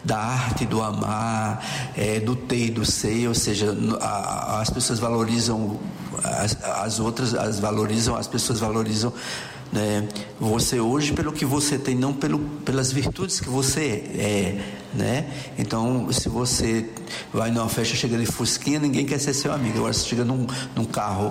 da arte do amar, do ter e do ser, ou seja, as pessoas valorizam as outras, as pessoas valorizam, né, você hoje pelo que você tem, não pelas virtudes que você né? Então, se você vai numa festa, chega de fusquinha, ninguém quer ser seu amigo. Agora, você chega num carro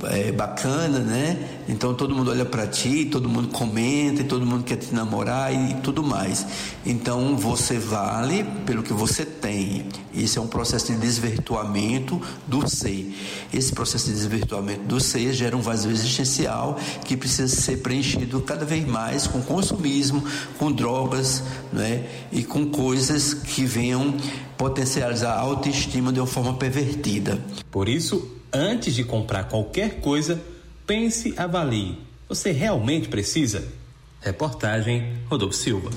bacana, né? Então, todo mundo olha para ti, todo mundo comenta, e todo mundo quer te namorar e tudo mais. Então, você vale pelo que você tem. Isso é um processo de desvirtuamento do ser. Esse processo de desvirtuamento do ser gera um vazio existencial que precisa ser preenchido cada vez mais com consumismo, com drogas, né? E com coisas que venham potencializar a autoestima de uma forma pervertida. Por isso, antes de comprar qualquer coisa, pense, avalie. Você realmente precisa? Reportagem Rodolfo Silva.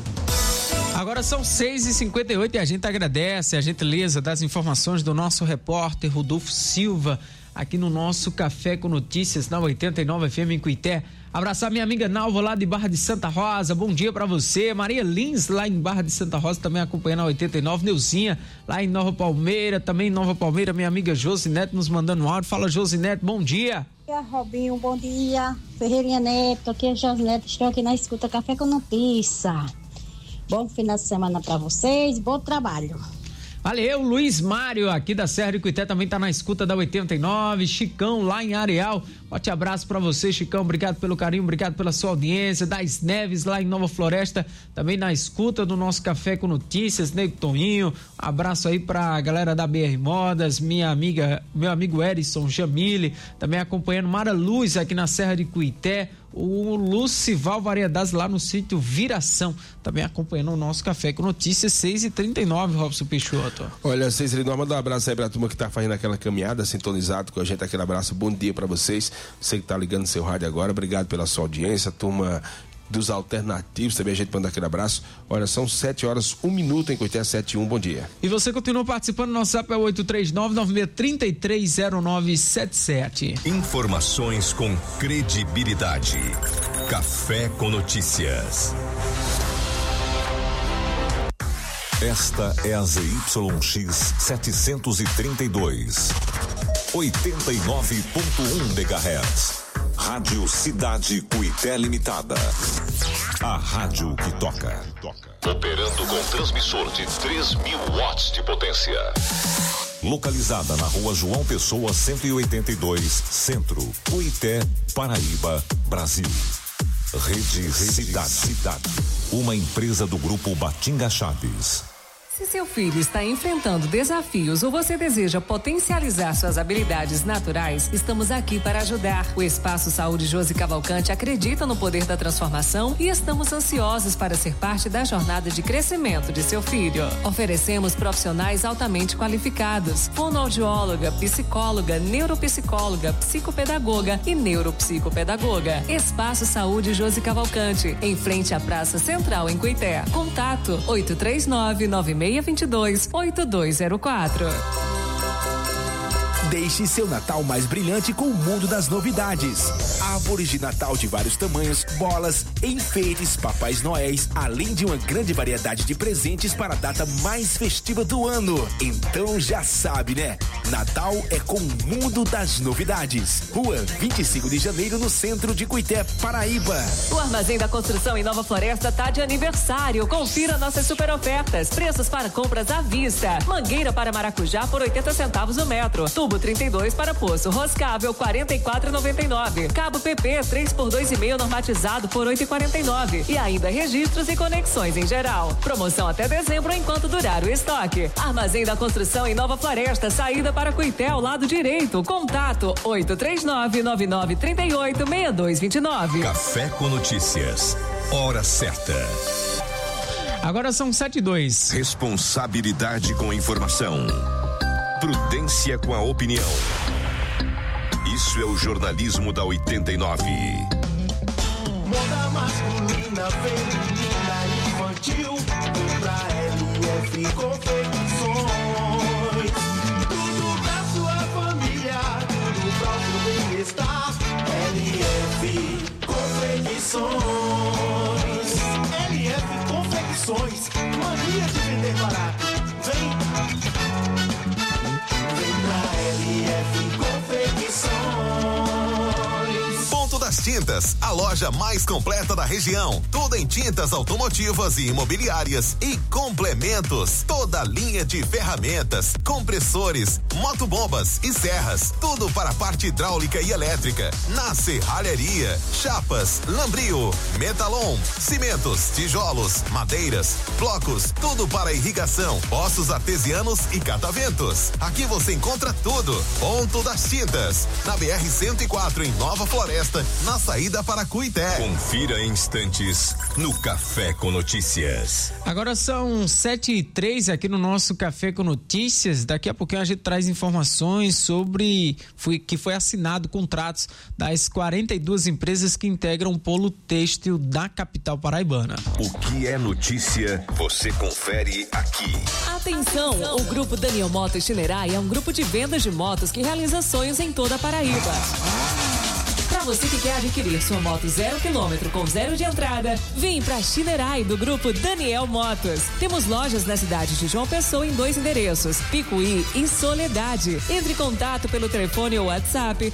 Agora são 6h58 e a gente agradece a gentileza das informações do nosso repórter Rodolfo Silva aqui no nosso Café com Notícias na 89 FM em Cuité. Abraçar minha amiga Nalva lá de Barra de Santa Rosa, bom dia pra você. Maria Lins lá em Barra de Santa Rosa também acompanhando a 89. Neuzinha lá em Nova Palmeira, também em Nova Palmeira, minha amiga Josinete nos mandando um áudio. Fala, Josinete, bom dia. Bom dia, Robinho, bom dia. Ferreirinha Neto, aqui é Josinete, estou aqui na escuta Café com Notícia. Bom final de semana pra vocês, bom trabalho. Valeu, Luiz Mário aqui da Serra de Cuité também tá na escuta da 89, Chicão lá em Areal, forte abraço pra você, Chicão, obrigado pelo carinho, obrigado pela sua audiência. Das Neves lá em Nova Floresta, também na escuta do nosso Café com Notícias, Nego Toninho, abraço aí pra galera da BR Modas, meu amigo Erison Jamile, também acompanhando Mara Luz aqui na Serra de Cuité, o Lucival Variedades lá no sítio Viração, também acompanhando o nosso Café com Notícias, 6h39, Robson Peixoto. Olha, 6h39, manda um abraço aí pra turma que tá fazendo aquela caminhada, sintonizado com a gente, aquele abraço, bom dia pra vocês, você que tá ligando seu rádio agora, obrigado pela sua audiência, turma dos alternativos, também a gente manda aquele abraço. Olha, são 7h01 em Cuité, 7h01, bom dia. E você continua participando, nosso WhatsApp é 839-9633-0977. Informações com credibilidade. Café com Notícias. Esta é a ZYX 732, 89.1 MHz. Rádio Cidade Cuité Limitada. A rádio que toca. Operando com transmissor de 3.000 watts de potência. Localizada na Rua João Pessoa 182, Centro, Cuité, Paraíba, Brasil. Rede Cidade. Uma empresa do Grupo Batinga Chaves. Se seu filho está enfrentando desafios ou você deseja potencializar suas habilidades naturais, estamos aqui para ajudar. O Espaço Saúde Josi Cavalcante acredita no poder da transformação e estamos ansiosos para ser parte da jornada de crescimento de seu filho. Oferecemos profissionais altamente qualificados: fonoaudióloga, psicóloga, neuropsicóloga, psicopedagoga e neuropsicopedagoga. Espaço Saúde Josi Cavalcante, em frente à Praça Central em Cuité. Contato 839-9622-8204. Deixe seu Natal mais brilhante com o mundo das novidades. Árvores de Natal de vários tamanhos, bolas, enfeites, papais noéis, além de uma grande variedade de presentes para a data mais festiva do ano. Então já sabe, né? Natal é com o mundo das novidades. Rua 25 de Janeiro, no centro de Cuité, Paraíba. O Armazém da Construção em Nova Floresta tá de aniversário. Confira nossas super ofertas. Preços para compras à vista. Mangueira para maracujá por 80 centavos o metro. Tubo 32 para poço roscável 44,99. Cabo PP 3x2,5 normatizado por 8,49. E ainda registros e conexões em geral. Promoção até dezembro enquanto durar o estoque. Armazém da Construção em Nova Floresta, saída para Cuité ao lado direito. Contato 839-9938-6229. Café com Notícias. Hora certa. Agora são 7h02. Responsabilidade com a informação. Prudência com a opinião. Isso é o jornalismo da 89. Moda masculina, feminina, infantil. Pra LF Confecções. Tudo pra sua família, tudo pra o seu bem-estar. LF Confecções. LF Confecções. Mania de vender barato. Tintas, a loja mais completa da região. Tudo em tintas automotivas e imobiliárias e complementos. Toda linha de ferramentas, compressores, motobombas e serras. Tudo para a parte hidráulica e elétrica. Na serralheria, chapas, lambril, metalon, cimentos, tijolos, madeiras, blocos, tudo para irrigação, poços artesianos e cataventos. Aqui você encontra tudo. Ponto das Tintas, na BR-104 em Nova Floresta, na saída para Cuité. Confira em instantes no Café com Notícias. Agora são 7h03 aqui no nosso Café com Notícias. Daqui a pouquinho a gente traz informações sobre que foi assinado contratos das 42 empresas que integram o polo têxtil da capital paraibana. O que é notícia, você confere aqui. Atenção, o Grupo Daniel Motos Shinerai é um grupo de vendas de motos que realiza sonhos em toda a Paraíba. Para você que quer adquirir sua moto 0 km com 0 de entrada, vem para Shinerai do Grupo Daniel Motos. Temos lojas na cidade de João Pessoa em 2 endereços, Picuí e Soledade. Entre em contato pelo telefone ou WhatsApp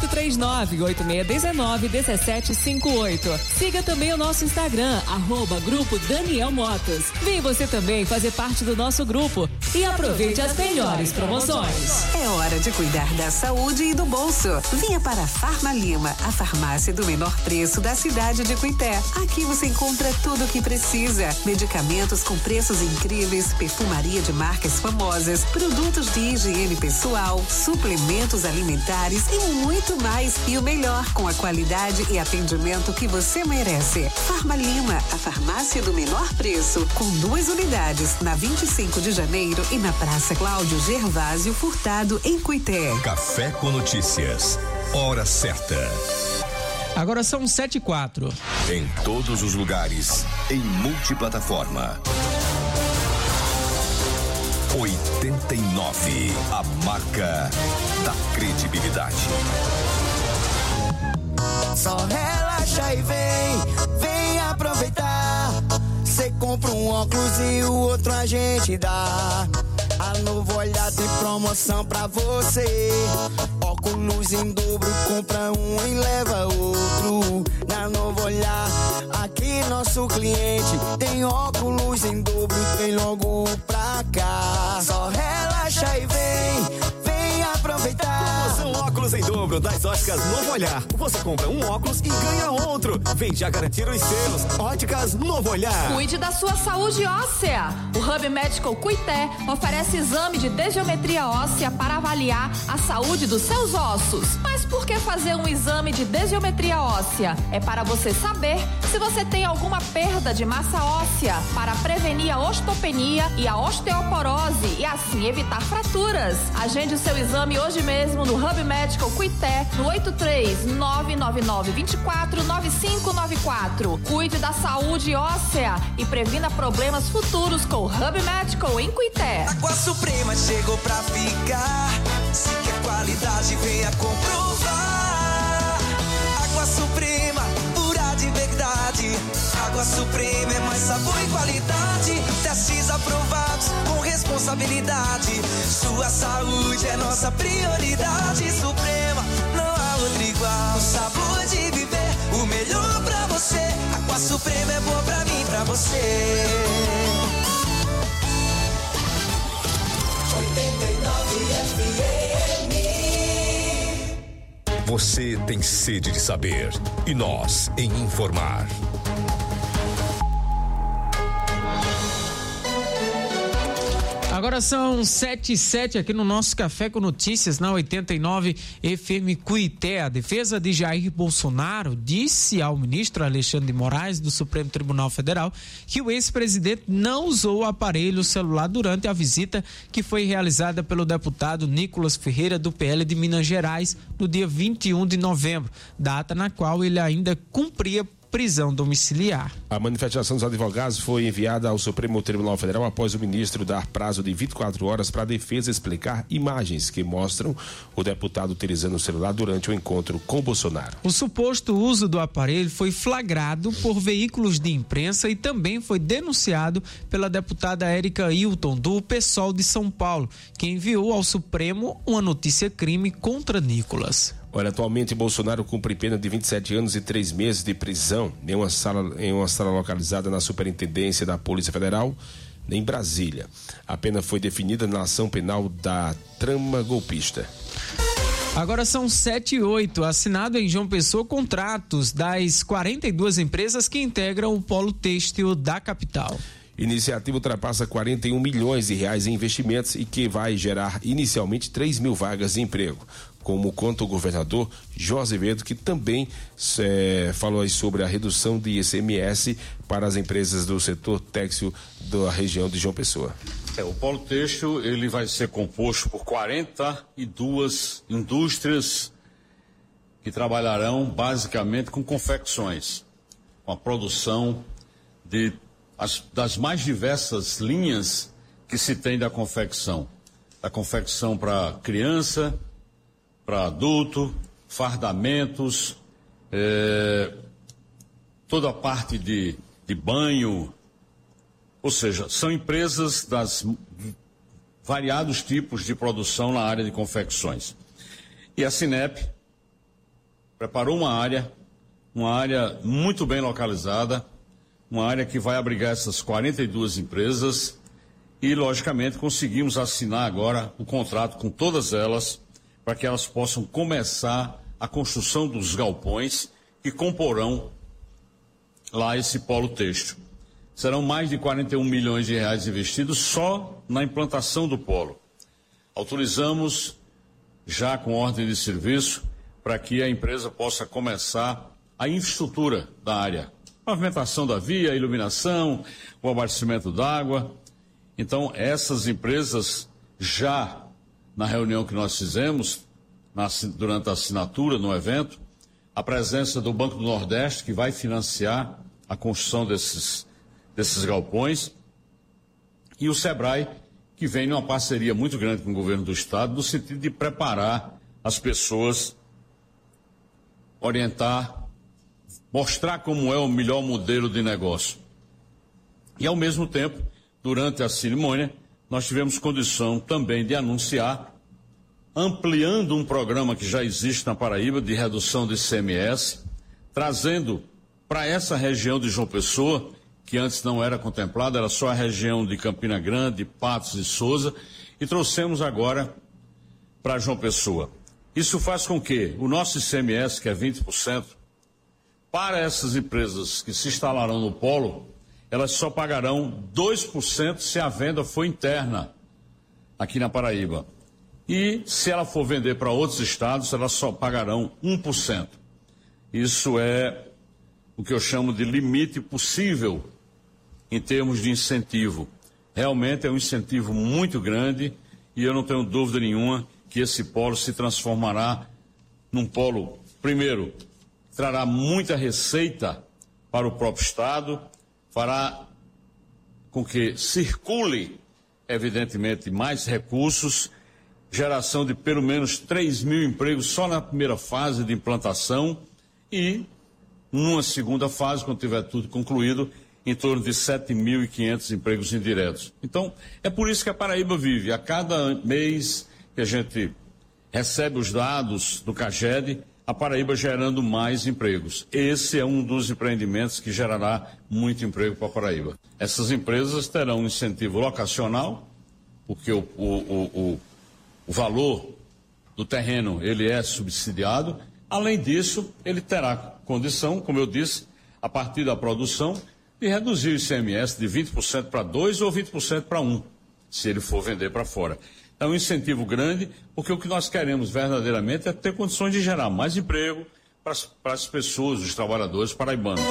839-8619-1758. Siga também o nosso Instagram, @Grupo Daniel Motos. Vem você também fazer parte do nosso grupo e aproveite as melhores promoções. É hora de cuidar da saúde e do bolso. Venha para a Farma Lima, a farmácia do menor preço da cidade de Cuité. Aqui você encontra tudo o que precisa: medicamentos com preços incríveis, perfumaria de marcas famosas, produtos de higiene pessoal, suplementos alimentares e muito mais. E o melhor, com a qualidade e atendimento que você merece. Farma Lima, a farmácia do menor preço, com 2 unidades, na 25 de janeiro e na Praça Cláudio Gervásio Furtado, em Cuité. Café com Notícias. Hora certa. Agora são 7h04. Em todos os lugares, em multiplataforma. 89, a marca da credibilidade. Só relaxa e vem aproveitar. Cê compra um óculos e o outro a gente dá. A Novo Olhar tem promoção pra você. Óculos em dobro, compra um e leva outro. Na Novo Olhar, aqui nosso cliente tem óculos em dobro, tem logo pra cá. Só relaxa e vem aproveitar. Promoção óculos em dobro das óticas Novo Olhar. Você compra um óculos e ganha outro. Vem já garantir os seus. Óticas Novo Olhar. Cuide da sua saúde óssea. O Hub Medical Cuité oferece exame de desgeometria óssea para avaliar a saúde dos seus ossos. Mas por que fazer um exame de desgeometria óssea? É para você saber se você tem alguma perda de massa óssea, para prevenir a osteopenia e a osteoporose e assim evitar fraturas. Agende o seu exame hoje mesmo no Hub Medical Cuité, no 83-999-24-9594. Cuide da saúde óssea e previna problemas futuros com o Hub Medical em Cuité. Água Suprema chegou pra ficar. Se quer qualidade, venha comprovar. Água Suprema, pura de verdade. Água Suprema é mais sabor e qualidade. Testes aprovados com responsabilidade. Sua saúde é nossa prioridade. Suprema, não há outro igual. O sabor de viver, o melhor pra você. Água Suprema é boa pra mim, pra você. 89 FM. Você tem sede de saber e nós em informar. Agora são 7h07 aqui no nosso Café com Notícias, na 89 FM Cuité. A defesa de Jair Bolsonaro disse ao ministro Alexandre de Moraes, do Supremo Tribunal Federal, que o ex-presidente não usou o aparelho celular durante a visita que foi realizada pelo deputado Nicolas Ferreira, do PL de Minas Gerais, no dia 21 de novembro, data na qual ele ainda cumpria prisão domiciliar. A manifestação dos advogados foi enviada ao Supremo Tribunal Federal após o ministro dar prazo de 24 horas para a defesa explicar imagens que mostram o deputado utilizando o celular durante o encontro com Bolsonaro. O suposto uso do aparelho foi flagrado por veículos de imprensa e também foi denunciado pela deputada Érica Hilton, do PSOL de São Paulo, que enviou ao Supremo uma notícia-crime contra Nicolas. Olha, atualmente Bolsonaro cumpre pena de 27 anos e 3 meses de prisão em uma sala localizada na Superintendência da Polícia Federal, em Brasília. A pena foi definida na ação penal da trama golpista. Agora são 7h08. Assinado em João Pessoa contratos das 42 empresas que integram o polo têxtil da capital. Iniciativa ultrapassa 41 milhões de reais em investimentos e que vai gerar inicialmente 3 mil vagas de emprego, como conta o governador João Azevedo, que também falou aí sobre a redução de ICMS para as empresas do setor têxtil da região de João Pessoa. O polo têxtil ele vai ser composto por 42 indústrias que trabalharão basicamente com confecções, com a produção das mais diversas linhas que se tem da confecção para criança, para adulto, fardamentos, toda a parte de banho, ou seja, são empresas das variados tipos de produção na área de confecções. E a Sinep preparou uma área muito bem localizada, uma área que vai abrigar essas 42 empresas e, logicamente, conseguimos assinar agora o contrato com todas elas para que elas possam começar a construção dos galpões que comporão lá esse polo têxtil. Serão mais de 41 milhões de reais investidos só na implantação do polo. Autorizamos já com ordem de serviço para que a empresa possa começar a infraestrutura da área. Pavimentação da via, iluminação, o abastecimento d'água. Então, essas empresas já na reunião que nós fizemos, durante a assinatura no evento, a presença do Banco do Nordeste, que vai financiar a construção desses galpões, e o Sebrae, que vem numa parceria muito grande com o governo do estado, no sentido de preparar as pessoas, orientar, mostrar como é o melhor modelo de negócio. E, ao mesmo tempo, durante a cerimônia, nós tivemos condição também de anunciar, ampliando um programa que já existe na Paraíba de redução de ICMS, trazendo para essa região de João Pessoa, que antes não era contemplada, era só a região de Campina Grande, Patos e Souza, e trouxemos agora para João Pessoa. Isso faz com que o nosso ICMS, que é 20%, para essas empresas que se instalarão no polo, elas só pagarão 2% se a venda for interna aqui na Paraíba. E se ela for vender para outros estados, elas só pagarão 1%. Isso é o que eu chamo de limite possível em termos de incentivo. Realmente é um incentivo muito grande e eu não tenho dúvida nenhuma que esse polo se transformará num polo, primeiro, trará muita receita para o próprio estado, fará com que circule, evidentemente, mais recursos, geração de pelo menos 3 mil empregos só na primeira fase de implantação e, numa segunda fase, quando tiver tudo concluído, em torno de 7.500 empregos indiretos. Então, é por isso que a Paraíba vive. A cada mês que a gente recebe os dados do CAGED, a Paraíba gerando mais empregos. Esse é um dos empreendimentos que gerará muito emprego para a Paraíba. Essas empresas terão um incentivo locacional, porque o valor do terreno ele é subsidiado. Além disso, ele terá condição, como eu disse, a partir da produção, de reduzir o ICMS de 20% para 2% ou 20% para 1%, se ele for vender para fora. É um incentivo grande, porque o que nós queremos verdadeiramente é ter condições de gerar mais emprego para as pessoas, os trabalhadores paraibanos.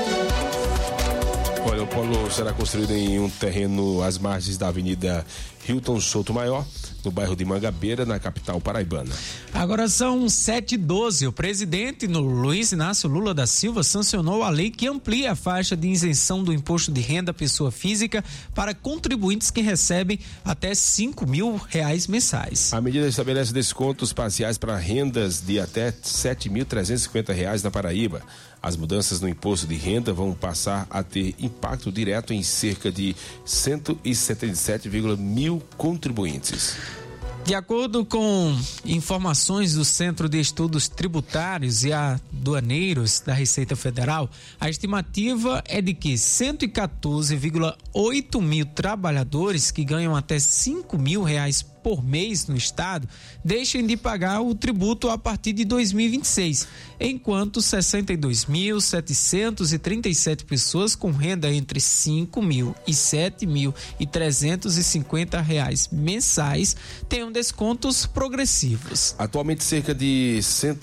Olha, o polo será construído em um terreno às margens da Avenida Hilton Souto Maior, no bairro de Mangabeira, na capital paraibana. Agora são 7h12. O presidente Luiz Inácio Lula da Silva sancionou a lei que amplia a faixa de isenção do imposto de renda à pessoa física para contribuintes que recebem até R$5.000 mensais. A medida estabelece descontos parciais para rendas de até R$7.350 na Paraíba. As mudanças no imposto de renda vão passar a ter impacto direto em cerca de 177,000 contribuintes. De acordo com informações do Centro de Estudos Tributários e Aduaneiros da Receita Federal, a estimativa é de que 114,8 mil trabalhadores que ganham até R$5.000 por mês no estado deixem de pagar o tributo a partir de 2026, enquanto 62.737 pessoas com renda entre R$5.000 e R$7.350 mensais tenham descontos progressivos. Atualmente, cerca de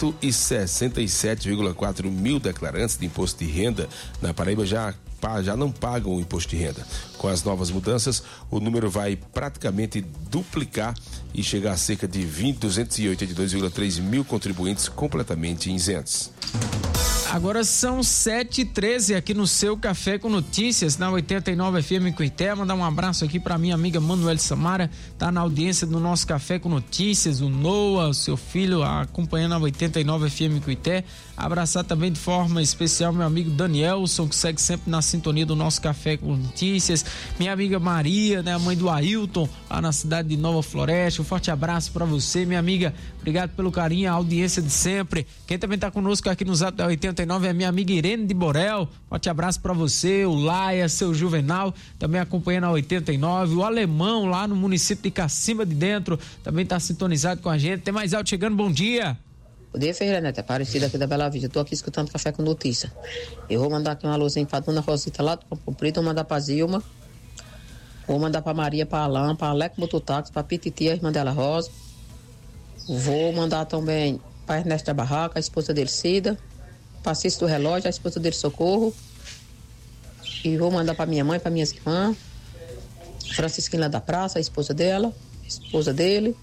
167,4 mil declarantes de imposto de renda na Paraíba já não pagam o imposto de renda. Com as novas mudanças, o número vai praticamente duplicar e chegar a cerca de 282,3 mil contribuintes completamente isentos. Agora são 7h13 aqui no seu Café com Notícias, na 89 FM Cuité. Mandar um abraço aqui para minha amiga Manuel Samara, tá na audiência do nosso Café com Notícias, o Noah, o seu filho, acompanhando a 89 FM Cuité. Abraçar também de forma especial meu amigo Danielson, que segue sempre na sintonia do nosso Café com Notícias. Minha amiga Maria, né, a mãe do Ailton, lá na cidade de Nova Floresta. Um forte abraço para você, minha amiga. Obrigado pelo carinho, a audiência de sempre. Quem também tá conosco aqui no Zap da 89 é minha amiga Irene de Borel. Forte abraço para você, o Laia, seu Juvenal, também acompanhando a 89. O Alemão, lá no município de Cacimba de Dentro, também tá sintonizado com a gente. Tem mais alto chegando, bom dia. Bom dia, Ferreira Neto, Aparecida aqui da Bela Vista. Tô aqui escutando Café com Notícia. Eu vou mandar aqui uma luzinha pra Dona Rosita lá do Campo Preto, vou mandar pra Zilma, vou mandar pra Maria, pra Alain, pra Aleco Mototáxi, pra Pititi, a irmã dela Rosa. Vou mandar também pra Ernesto da Barraca, a esposa dele Cida, pra Cício do Relógio, a esposa dele Socorro. E vou mandar pra minha mãe, pra minhas irmãs, Francisquinha lá da Praça, a esposa dela, a esposa dele.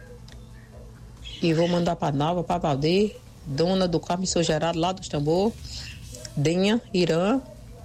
E vou mandar para Nalva, para Valdir, dona do Carmo Sou Gerado, lá dos Tambor, Dinha, Irã,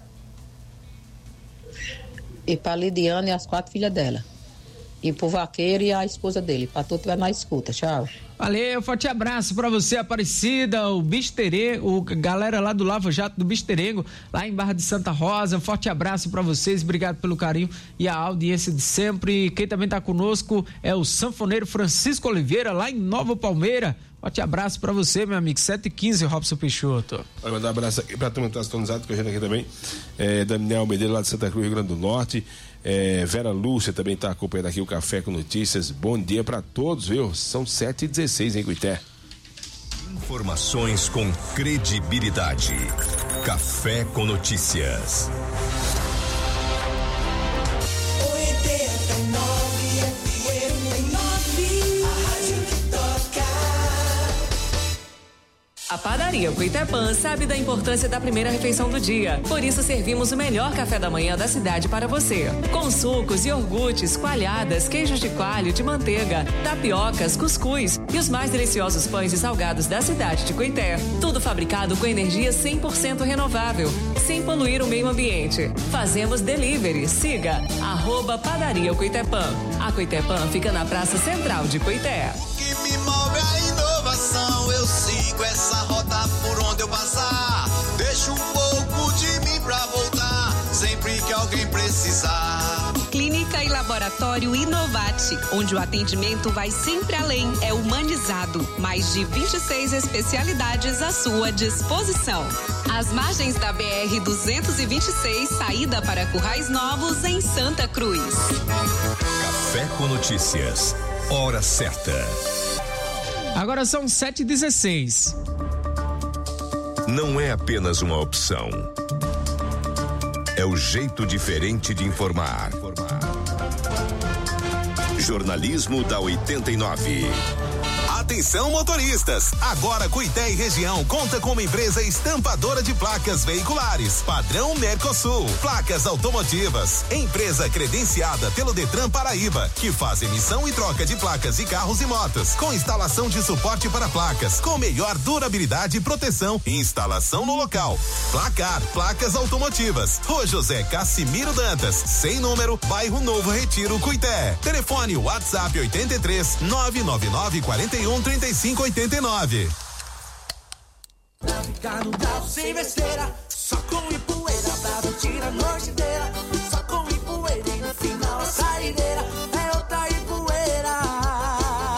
e para Lidiane e as 4 filhas dela. E pro Vaqueiro e a esposa dele, para todo estiver na escuta. Tchau. Valeu, forte abraço pra você, Aparecida, o Bisterengo, galera lá do Lava Jato do Bisterengo, lá em Barra de Santa Rosa. Forte abraço pra vocês, obrigado pelo carinho e a audiência de sempre. Quem também tá conosco é o sanfoneiro Francisco Oliveira, lá em Nova Palmeira. Forte abraço pra você, meu amigo. 7h15, Robson Peixoto. Vai mandar um abraço aqui pra turma que tá sintonizado com a gente aqui também. Daniel Medeiros, lá de Santa Cruz, Rio Grande do Norte. Vera Lúcia também está acompanhando aqui o Café com Notícias. Bom dia para todos, viu? São 7h16 em Cuité. Informações com credibilidade. Café com Notícias. 89 FM, a rádio que toca. A Padaria Cuité Pan sabe da importância da primeira refeição do dia. Por isso, servimos o melhor café da manhã da cidade para você. Com sucos, iogurtes, coalhadas, queijos de coalho, de manteiga, tapiocas, cuscuz e os mais deliciosos pães e salgados da cidade de Cuité. Tudo fabricado com energia 100% renovável, sem poluir o meio ambiente. Fazemos delivery. Siga @Padaria Cuité Pan. A Cuité Pan fica na Praça Central de Cuité. Que me move a inovação, eu sigo essa rota por onde eu passar. Deixo um pouco de mim pra voltar, sempre que alguém precisar. Clínica e Laboratório Inovate, onde o atendimento vai sempre além, é humanizado. Mais de 26 especialidades à sua disposição. Às margens da BR-226, saída para Currais Novos, em Santa Cruz. Café com Notícias. Hora certa. Agora são 7h16. Não é apenas uma opção. É o jeito diferente de informar. Jornalismo da 89. Atenção, motoristas! Agora Cuité e região conta com uma empresa estampadora de placas veiculares, padrão Mercosul, placas automotivas, empresa credenciada pelo Detran Paraíba, que faz emissão e troca de placas de carros e motos, com instalação de suporte para placas, com melhor durabilidade e proteção, instalação no local. Placar, placas automotivas, Rua José Cassimiro Dantas, sem número, bairro Novo Retiro, Cuité. Telefone WhatsApp 83 999 41 3589. Pra ficar no grau sem besteira, só com Ipueira, pra curtir a noite inteira. Só com Ipueira e no final a saideira é outra Ipueira.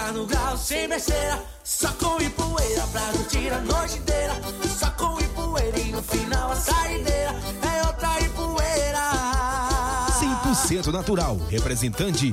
tá no grau sem besteira, só com Ipueira pra curtir a noite inteira. Só com Ipueira e no final a saideira é outra Ipueira. 100% natural. Representante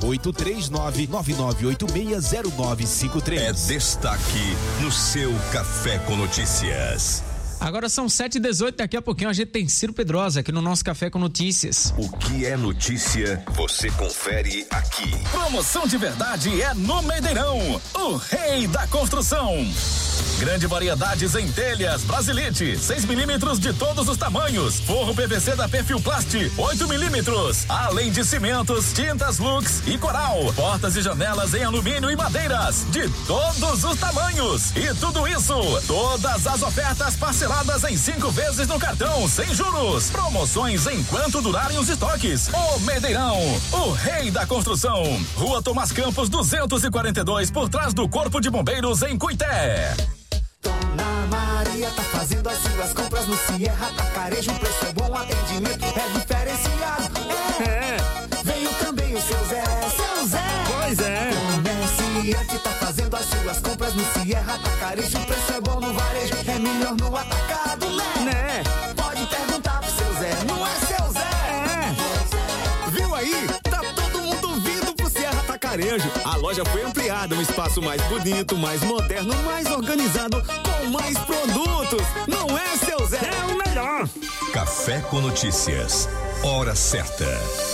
839-9986-0953. É destaque no seu Café com Notícias. Agora são 7h18, daqui a pouquinho a gente tem Ciro Pedrosa aqui no nosso Café com Notícias. O que é notícia, você confere aqui. Promoção de verdade é no Medeirão, o rei da construção. Grande variedades em telhas, Brasilite, 6 milímetros de todos os tamanhos, forro PVC da Perfilplast, 8 milímetros, além de cimentos, tintas Lux e Coral, portas e janelas em alumínio e madeiras, de todos os tamanhos. E tudo isso, todas as ofertas parceladas em 5 vezes no cartão, sem juros. Promoções enquanto durarem os estoques. O Medeirão, o rei da construção. Rua Tomás Campos 242, por trás do Corpo de Bombeiros, em Cuité. Dona Maria tá fazendo as suas compras no Sierra Atacarejo. O preço é bom, atendimento é diferenciado. Veio também o seu Zé. Seu Zé. Pois é. Comerciante tá fazendo as suas compras no Sierra Atacarejo. O preço é bom no varejo, é melhor no atacado, né? Pode perguntar pro seu Zé, não é seu Zé? Viu aí? Tá todo mundo vindo pro Sierra Atacarejo. A loja foi ampliada, um espaço mais bonito, mais moderno, mais organizado, com mais produtos. Não é, seu Zé? É o melhor. Café com Notícias. Hora certa.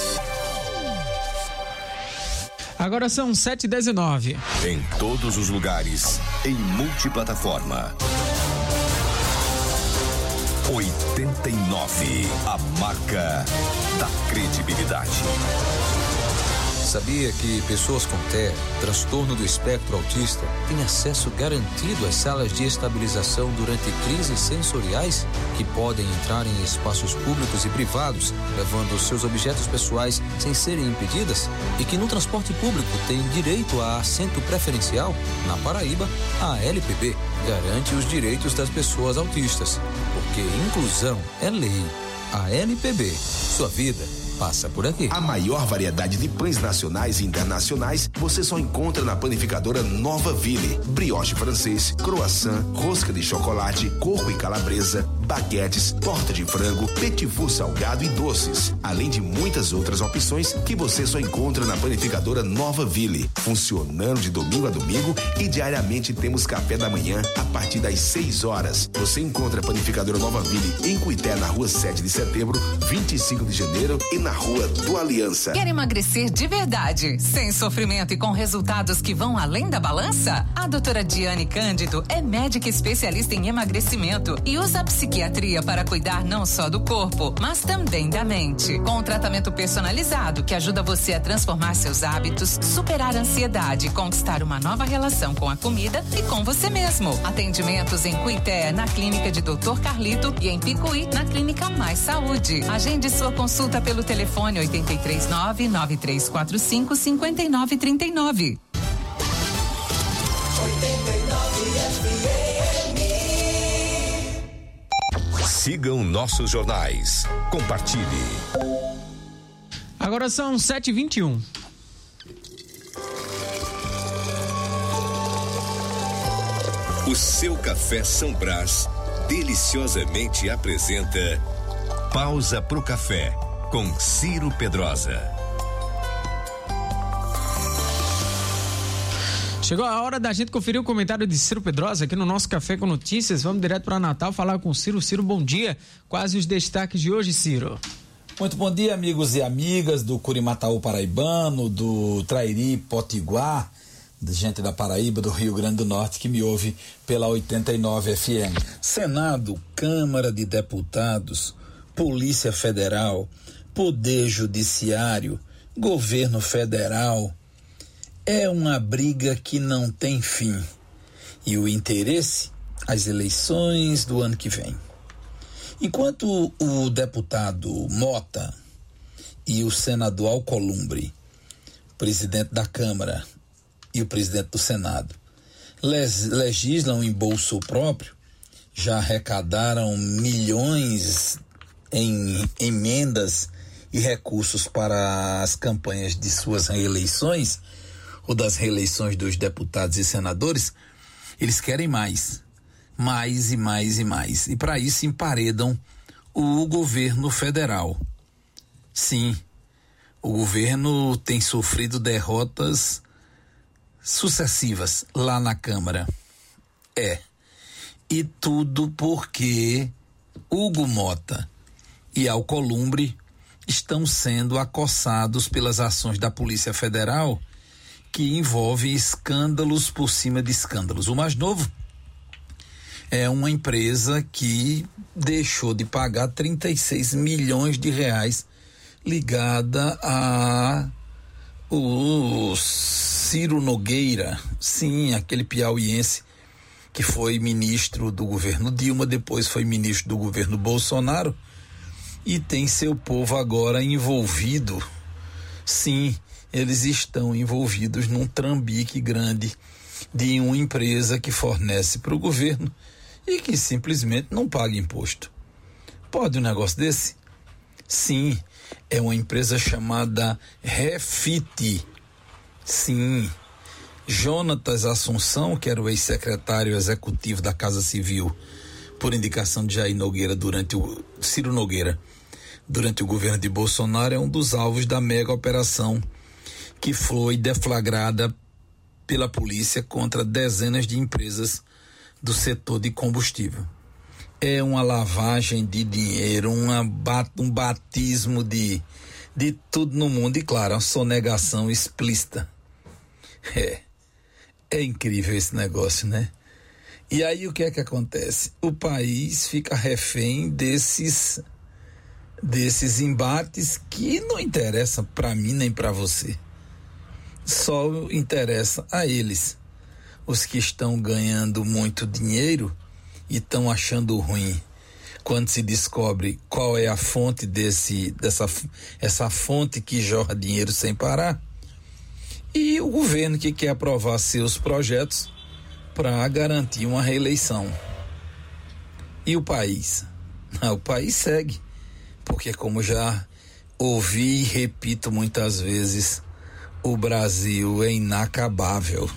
Agora são 7h19. Em todos os lugares, em multiplataforma. 89, a marca da credibilidade. Sabia que pessoas com TEA, transtorno do espectro autista, têm acesso garantido às salas de estabilização durante crises sensoriais, que podem entrar em espaços públicos e privados, levando seus objetos pessoais sem serem impedidas? E que no transporte público têm direito a assento preferencial? Na Paraíba, a LPB garante os direitos das pessoas autistas, porque inclusão é lei. A LPB, sua vida passa por aqui. A maior variedade de pães nacionais e internacionais você só encontra na panificadora Nova Ville. Brioche francês, croissant, rosca de chocolate, coco e calabresa, baguetes, torta de frango, petit four salgado e doces. Além de muitas outras opções que você só encontra na panificadora Nova Ville. Funcionando de domingo a domingo e diariamente temos café da manhã a partir das 6 horas. Você encontra a panificadora Nova Ville em Cuité, na rua 7 de setembro, 25 de janeiro e na Rua do Aliança. Quer emagrecer de verdade, sem sofrimento e com resultados que vão além da balança? A doutora Diane Cândido é médica especialista em emagrecimento e usa a psiquiatria para cuidar não só do corpo, mas também da mente. Com um tratamento personalizado que ajuda você a transformar seus hábitos, superar a ansiedade, conquistar uma nova relação com a comida e com você mesmo. Atendimentos em Cuité, na clínica de Dr. Carlito, e em Picuí, na clínica Mais Saúde. Agende sua consulta pelo telefone 839-9345-5939. 89 FM. Sigam nossos jornais. Compartilhe. Agora são 7h21. O seu Café São Brás deliciosamente apresenta Pausa pro Café com Ciro Pedrosa. Chegou a hora da gente conferir o comentário de Ciro Pedrosa aqui no nosso Café com Notícias. Vamos direto para Natal falar com o Ciro. Ciro, bom dia. Quais os destaques de hoje, Ciro? Muito bom dia, amigos e amigas do Curimataú paraibano, do Trairi Potiguar, gente da Paraíba, do Rio Grande do Norte, que me ouve pela 89 FM. Senado, Câmara de Deputados, Polícia Federal, Poder Judiciário, Governo Federal. É uma briga que não tem fim. E o interesse, as eleições do ano que vem. Enquanto o deputado Mota e o senador Alcolumbre, presidente da Câmara e o presidente do Senado, legislam em bolso próprio, já arrecadaram milhões em emendas e recursos para as campanhas de suas reeleições, ou das reeleições dos deputados e senadores, eles querem mais e mais e mais. E para isso emparedam o governo federal. Sim, o governo tem sofrido derrotas sucessivas lá na Câmara. E tudo porque Hugo Mota e Alcolumbre estão sendo acossados pelas ações da Polícia Federal, que envolve escândalos por cima de escândalos. O mais novo é uma empresa que deixou de pagar 36 milhões de reais ligada a o Ciro Nogueira, sim, aquele piauiense que foi ministro do governo Dilma, depois foi ministro do governo Bolsonaro e tem seu povo agora envolvido. Sim, eles estão envolvidos num trambique grande de uma empresa que fornece para o governo e que simplesmente não paga imposto. Pode um negócio desse? Sim, é uma empresa chamada Refit. Sim, Jonatas Assunção, que era o ex-secretário executivo da Casa Civil, por indicação de Jair Nogueira Ciro Nogueira, durante o governo de Bolsonaro, é um dos alvos da mega operação que foi deflagrada pela polícia contra dezenas de empresas do setor de combustível. É uma lavagem de dinheiro, um batismo de tudo no mundo e, claro, uma sonegação explícita. É incrível esse negócio, né? E aí o que é que acontece? O país fica refém desses embates que não interessam para mim nem para você. Só interessa a eles, os que estão ganhando muito dinheiro e estão achando ruim quando se descobre qual é a fonte essa fonte que jorra dinheiro sem parar, e o governo que quer aprovar seus projetos para garantir uma reeleição. E o país? O país segue, porque, como já ouvi e repito muitas vezes, o Brasil é inacabável.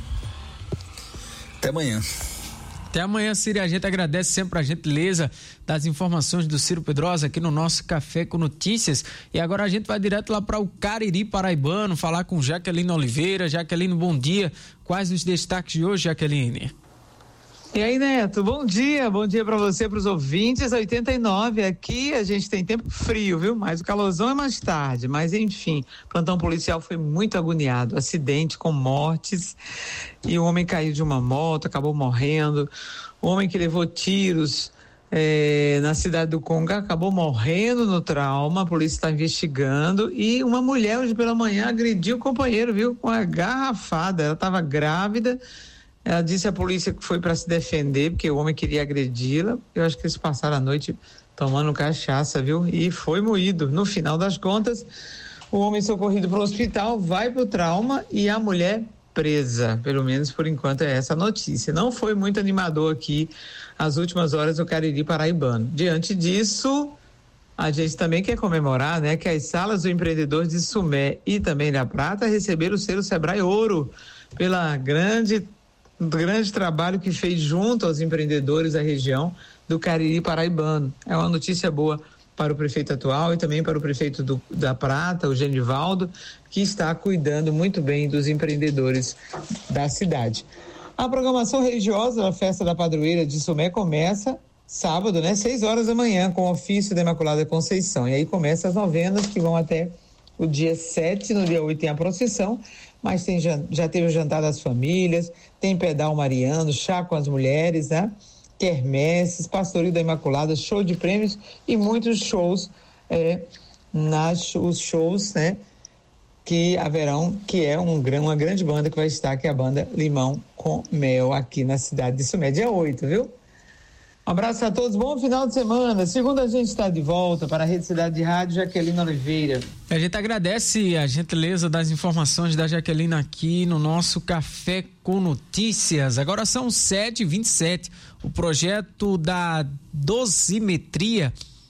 Até amanhã. Até amanhã, Ciro. A gente agradece sempre a gentileza das informações do Ciro Pedrosa aqui no nosso Café com Notícias. E agora a gente vai direto lá para o Cariri paraibano, falar com Jaqueline Oliveira. Jaqueline, bom dia. Quais os destaques de hoje, Jaqueline? E aí, Neto, bom dia para você, para os ouvintes. 89, aqui a gente tem tempo frio, viu? Mas o calorzão é mais tarde, mas enfim, o plantão policial foi muito agoniado, acidente com mortes, e o homem caiu de uma moto, acabou morrendo. O homem que levou tiros na cidade do Conga acabou morrendo no trauma, a polícia está investigando, e uma mulher hoje pela manhã agrediu o companheiro, viu? Com a garrafada, ela estava grávida. Ela disse à polícia que foi para se defender, porque o homem queria agredi-la. Eu acho que eles passaram a noite tomando cachaça, viu? E foi moído. No final das contas, o homem socorrido para o hospital, vai para o trauma e a mulher presa. Pelo menos por enquanto é essa a notícia. Não foi muito animador aqui as últimas horas do Cariri paraibano. Diante disso, a gente também quer comemorar, né, que as salas do empreendedor de Sumé e também da Prata receberam o selo Sebrae Ouro pela grande trabalho que fez junto aos empreendedores da região do Cariri paraibano. É uma notícia boa para o prefeito atual e também para o prefeito da Prata, o Genivaldo, que está cuidando muito bem dos empreendedores da cidade. A programação religiosa da Festa da Padroeira de Sumé começa sábado, né, 6 horas da manhã, com o ofício da Imaculada Conceição. E aí começa as novenas que vão até o dia 7, no dia 8 tem a procissão, mas já teve o jantar das famílias, tem pedal mariano, chá com as mulheres, né? Quermesses, pastorio da Imaculada, show de prêmios e muitos shows, os shows, né? Que haverão, que é uma grande banda que vai estar, que é a banda Limão com Mel, aqui na cidade de Sumé, dia 8, viu? Um abraço a todos, bom final de semana. Segunda a gente está de volta para a Rede Cidade de Rádio, Jaqueline Oliveira. A gente agradece a gentileza das informações da Jaqueline aqui no nosso Café com Notícias. Agora são 7h27. O projeto da dosimetria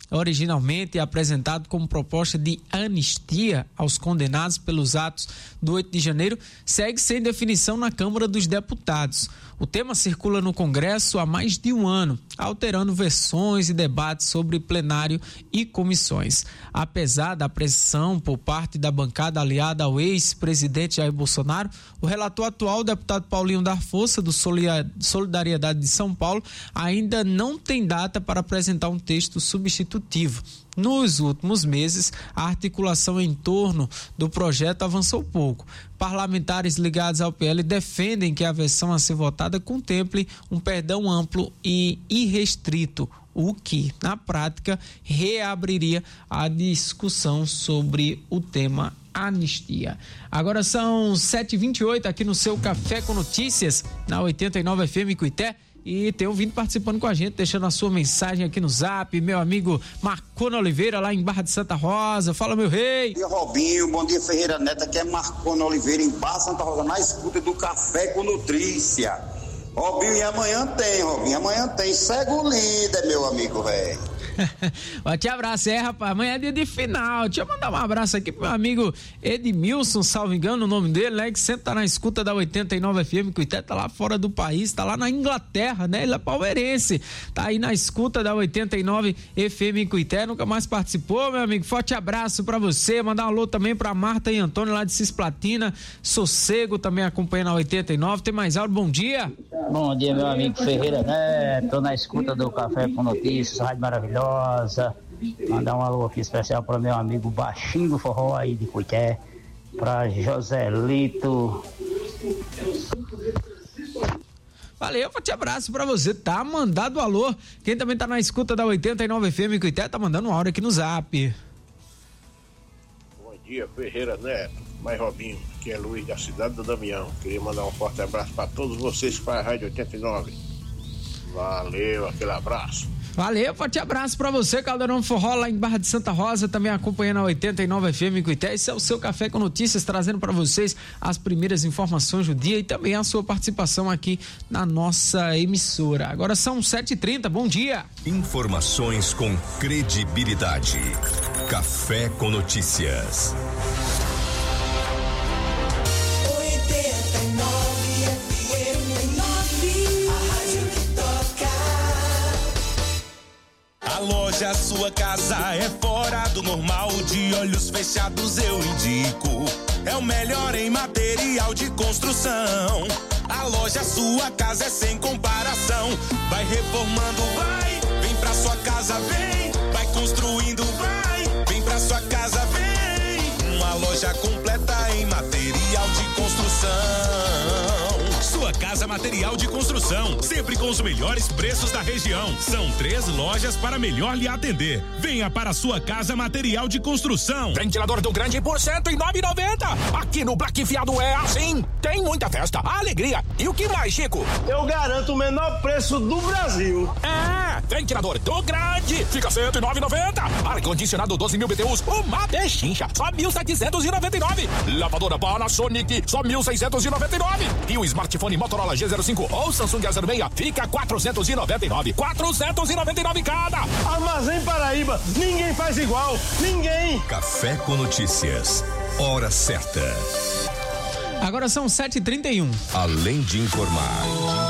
originalmente apresentado como proposta de anistia aos condenados pelos atos do 8 de janeiro, segue sem definição na Câmara dos Deputados. O tema circula no Congresso há mais de um ano, alterando versões e debates sobre plenário e comissões. Apesar da pressão por parte da bancada aliada ao ex-presidente Jair Bolsonaro, o relator atual, o deputado Paulinho da Força, do Solidariedade de São Paulo, ainda não tem data para apresentar um texto substitutivo. Nos últimos meses, a articulação em torno do projeto avançou pouco. Parlamentares ligados ao PL defendem que a versão a ser votada contemple um perdão amplo e irrestrito, o que, na prática, reabriria a discussão sobre o tema anistia. Agora são 7h28 aqui no seu Café com Notícias, na 89 FM Cuité. E tem ouvinte participando com a gente, deixando a sua mensagem aqui no Zap, meu amigo Marcona Oliveira, lá em Barra de Santa Rosa. Fala, meu rei. Bom dia, Robinho. Bom dia, Ferreira Neto. Aqui é Marcona Oliveira, em Barra de Santa Rosa, na escuta do Café com Nutrícia. Robinho, e amanhã tem, Robinho. Amanhã tem. Segue o líder, meu amigo, velho. Te abraço, rapaz. Amanhã é dia de final. Deixa eu mandar um abraço aqui pro meu amigo Edmilson, salvo engano o nome dele, né? Que sempre tá na escuta da 89 FM, que tá lá fora do país, tá lá na Inglaterra, né? Ele é palmeirense. Tá aí na escuta da 89 FM Cuité, nunca mais participou, meu amigo. Forte abraço pra você. Mandar um alô também pra Marta e Antônio lá de Cisplatina. Sossego também acompanhando a 89. Tem mais áudio? Bom dia. Bom dia, meu amigo Ferreira Neto. Tô na escuta do Café com Notícias, rádio maravilhosa. Mandar um alô aqui especial para meu amigo Baixinho do Forró aí de Cuité, para Joselito. Valeu, forte abraço pra você, tá mandado alô. Quem também tá na escuta da 89 FM Cuité, tá mandando um áudio aqui no Zap. Bom dia, Ferreira Neto, mais Robinho, que é Luiz da cidade do Damião. Queria mandar um forte abraço para todos vocês que fazem a Rádio 89. Valeu, aquele abraço. Valeu, forte abraço pra você, Caldeirão Forró, lá em Barra de Santa Rosa, também acompanhando a 89 FM em Cuité. Esse é o seu Café com Notícias, trazendo pra vocês as primeiras informações do dia e também a sua participação aqui na nossa emissora. Agora são 7h30, bom dia. Informações com credibilidade. Café com Notícias. A loja Sua Casa é fora do normal, de olhos fechados eu indico. É o melhor em material de construção. A loja Sua Casa é sem comparação. Vai reformando, vai. Vem pra sua casa, vem. Vai construindo, vai. Vem pra sua casa, vem. Uma loja completa em material de construção. Sua Casa Material de Construção, sempre com os melhores preços da região. São 3 lojas para melhor lhe atender. Venha para Sua Casa Material de Construção. Ventilador do Grande por R$109,90. Aqui no Black Fiado é assim. Tem muita festa, alegria. E o que mais, Chico? Eu garanto o menor preço do Brasil. É, ventilador do Grande, fica R$109,90. Ar-condicionado 12.000 BTUs, uma pechincha, só R$1.799. Lavadora Panasonic, só R$1.699. E o smartphone Motorola G05 ou Samsung A06 fica R$499. R$499 cada. Armazém Paraíba, ninguém faz igual, ninguém. Café com Notícias, hora certa. Agora são 7h31. Além de informar,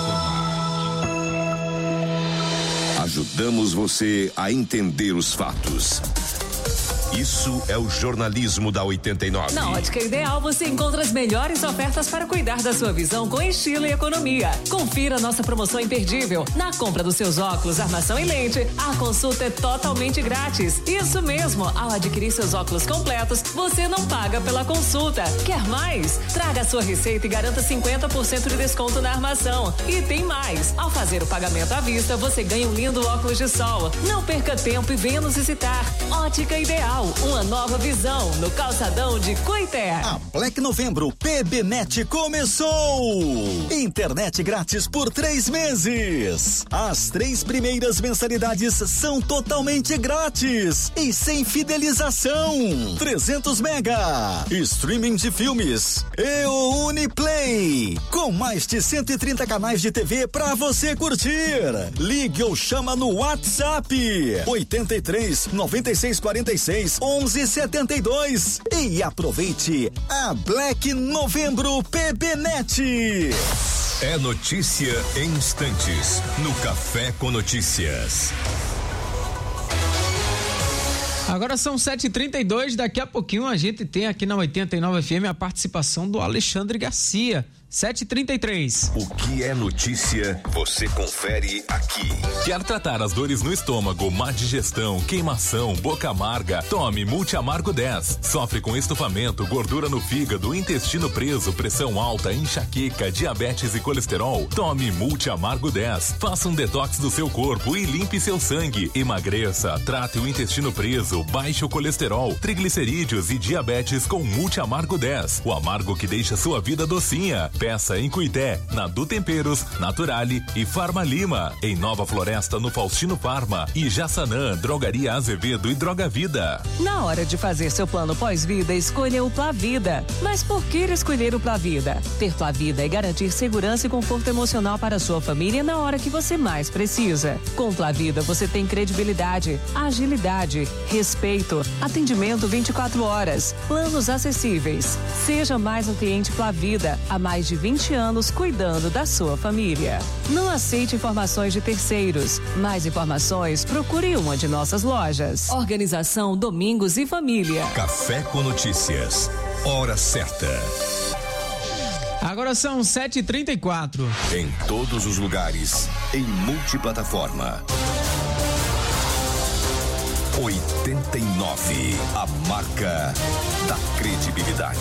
ajudamos você a entender os fatos. Isso é o jornalismo da 89. Na Ótica Ideal você encontra as melhores ofertas para cuidar da sua visão com estilo e economia. Confira nossa promoção imperdível. Na compra dos seus óculos, armação e lente, a consulta é totalmente grátis. Isso mesmo, ao adquirir seus óculos completos, você não paga pela consulta. Quer mais? Traga a sua receita e garanta 50% de desconto na armação. E tem mais, ao fazer o pagamento à vista, você ganha um lindo óculos de sol. Não perca tempo e venha nos visitar. Ótica Ideal. Natal, uma nova visão no calçadão de Cuité. A Black Novembro PBNet começou! Internet grátis por 3 meses. As 3 primeiras mensalidades são totalmente grátis e sem fidelização. 300 mega. Streaming de filmes. E o Uniplay. Com mais de 130 canais de TV pra você curtir. Ligue ou chama no WhatsApp 83 96 46 11 72 e aproveite a Black Novembro PBNet. É notícia em instantes no Café com Notícias. Agora são 7h32, daqui a pouquinho a gente tem aqui na 89 FM a participação do Alexandre Garcia. 7h33. O que é notícia, você confere aqui. Quer tratar as dores no estômago, má digestão, queimação, boca amarga? Tome Multiamargo 10. Sofre com estufamento, gordura no fígado, intestino preso, pressão alta, enxaqueca, diabetes e colesterol? Tome Multiamargo 10. Faça um detox do seu corpo e limpe seu sangue. Emagreça, trate o intestino preso, baixe o colesterol, triglicerídeos e diabetes com Multiamargo 10. O amargo que deixa sua vida docinha. Peça em Cuité, na Du Temperos, Naturale e Farma Lima. Em Nova Floresta, no Faustino Farma e Jaçanã, Drogaria Azevedo e Droga Vida. Na hora de fazer seu plano pós-vida, escolha o Plavida. Mas por que escolher o Plavida? Ter Plavida é garantir segurança e conforto emocional para a sua família na hora que você mais precisa. Com Plavida você tem credibilidade, agilidade, respeito, atendimento 24 horas, planos acessíveis. Seja mais um cliente Plavida, há mais de 20 anos cuidando da sua família. Não aceite informações de terceiros. Mais informações, procure uma de nossas lojas. Organização Domingos e Família. Café com Notícias. Hora certa. Agora são 7h34. Em todos os lugares, em multiplataforma. 89, a marca da credibilidade.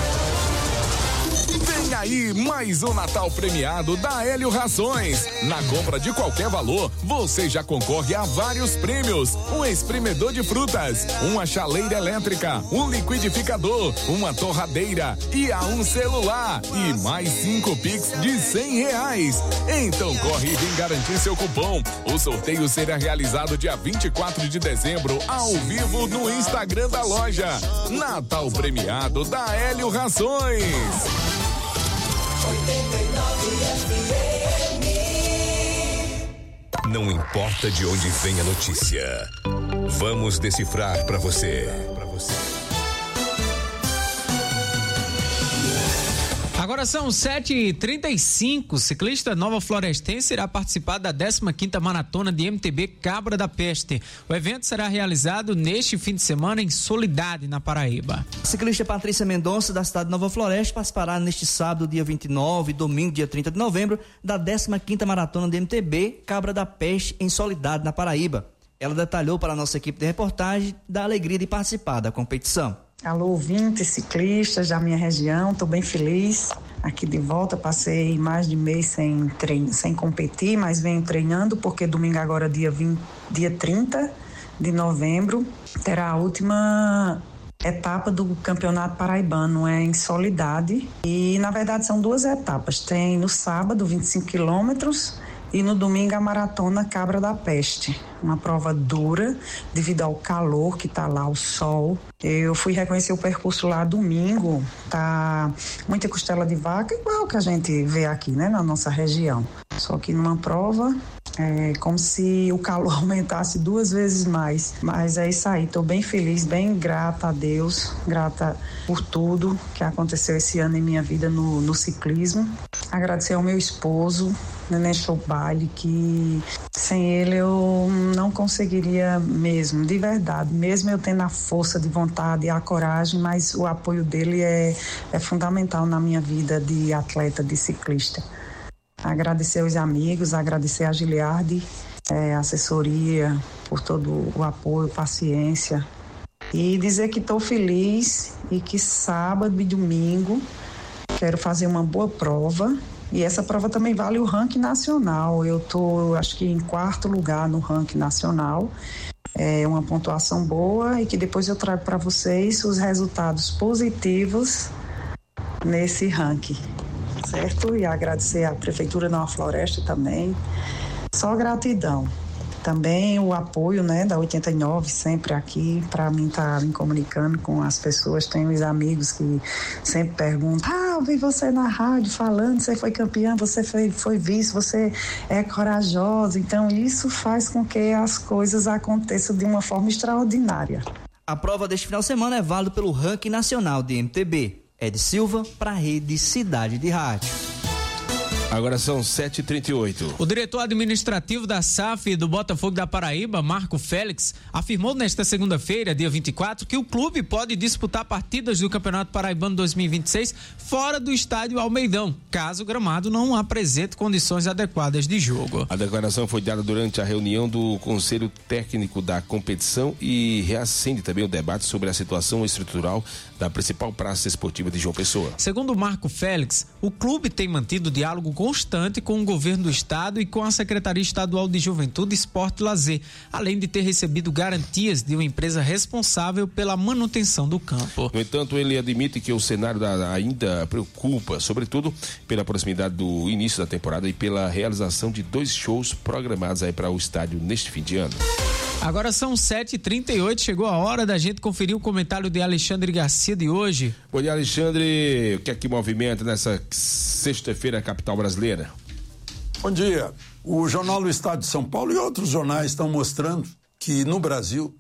Vem aí mais um Natal premiado da Hélio Rações. Na compra de qualquer valor, você já concorre a vários prêmios: um espremedor de frutas, uma chaleira elétrica, um liquidificador, uma torradeira e a um celular e mais 5 Pix de R$100. Então corre e vem garantir seu cupom. O sorteio será realizado dia 24 de dezembro ao vivo no Instagram da loja. Natal premiado da Hélio Rações. 89 FM. Não importa de onde vem a notícia, vamos decifrar para você. Agora são 7h35. Ciclista Nova Florestense irá participar da 15ª Maratona de MTB Cabra da Peste. O evento será realizado neste fim de semana em Soledade, na Paraíba. A ciclista Patrícia Mendonça, da cidade de Nova Floresta, participará neste sábado, dia 29, e domingo, dia 30 de novembro, da 15ª Maratona de MTB Cabra da Peste, em Soledade, na Paraíba. Ela detalhou para a nossa equipe de reportagem da alegria de participar da competição. Alô, ouvintes, ciclistas da minha região, estou bem feliz. Aqui de volta, passei mais de mês sem competir, mas venho treinando, porque domingo agora, dia 30 de novembro, terá a última etapa do Campeonato Paraibano, em Soledade. E, na verdade, são 2 etapas. Tem no sábado, 25 quilômetros, e no domingo a Maratona Cabra da Peste. Uma prova dura, devido ao calor que está lá, o sol. Eu fui reconhecer o percurso lá domingo, tá muita costela de vaca, igual que a gente vê aqui, né, na nossa região. Só que numa prova, é como se o calor aumentasse 2 vezes mais. Mas é isso aí, estou bem feliz, bem grata a Deus, grata por tudo que aconteceu esse ano em minha vida no ciclismo. Agradecer ao meu esposo, Nenê Showbaile, que sem ele eu não conseguiria mesmo, de verdade, mesmo eu tendo a força de vontade e a coragem, mas o apoio dele é fundamental na minha vida de atleta, de ciclista. Agradecer aos amigos, agradecer a Giliardi, assessoria, por todo o apoio, paciência, e dizer que estou feliz e que sábado e domingo quero fazer uma boa prova. E essa prova também vale o ranking nacional. Eu estou, acho que em 4º lugar no ranking nacional. uma pontuação boa e que depois eu trago para vocês os resultados positivos nesse ranking, certo? E agradecer à Prefeitura Nova Floresta também, só gratidão. Também o apoio, né, da 89 sempre aqui, para mim estar me comunicando com as pessoas. Tenho os amigos que sempre perguntam: eu vi você na rádio falando, você foi campeã, você foi vice, você é corajosa. Então isso faz com que as coisas aconteçam de uma forma extraordinária. A prova deste final de semana é válida pelo ranking nacional de MTB. Ed Silva para a Rede Cidade de Rádio. Agora são 7h38. O diretor administrativo da SAF e do Botafogo da Paraíba, Marco Félix, afirmou nesta segunda-feira, dia 24, que o clube pode disputar partidas do Campeonato Paraibano 2026 fora do estádio Almeidão, caso o gramado não apresente condições adequadas de jogo. A declaração foi dada durante a reunião do Conselho Técnico da competição e reacende também o debate sobre a situação estrutural da principal praça esportiva de João Pessoa. Segundo Marco Félix, o clube tem mantido diálogo constante com o governo do estado e com a Secretaria Estadual de Juventude, Esporte e Lazer, além de ter recebido garantias de uma empresa responsável pela manutenção do campo. No entanto, ele admite que o cenário ainda preocupa, sobretudo pela proximidade do início da temporada e pela realização de 2 shows programados aí para o estádio neste fim de ano. Agora são 7h38, chegou a hora da gente conferir o comentário de Alexandre Garcia de hoje. Bom dia, Alexandre. O que é que movimenta nessa sexta-feira a capital brasileira? Bom dia. O Jornal do Estado de São Paulo e outros jornais estão mostrando que no Brasil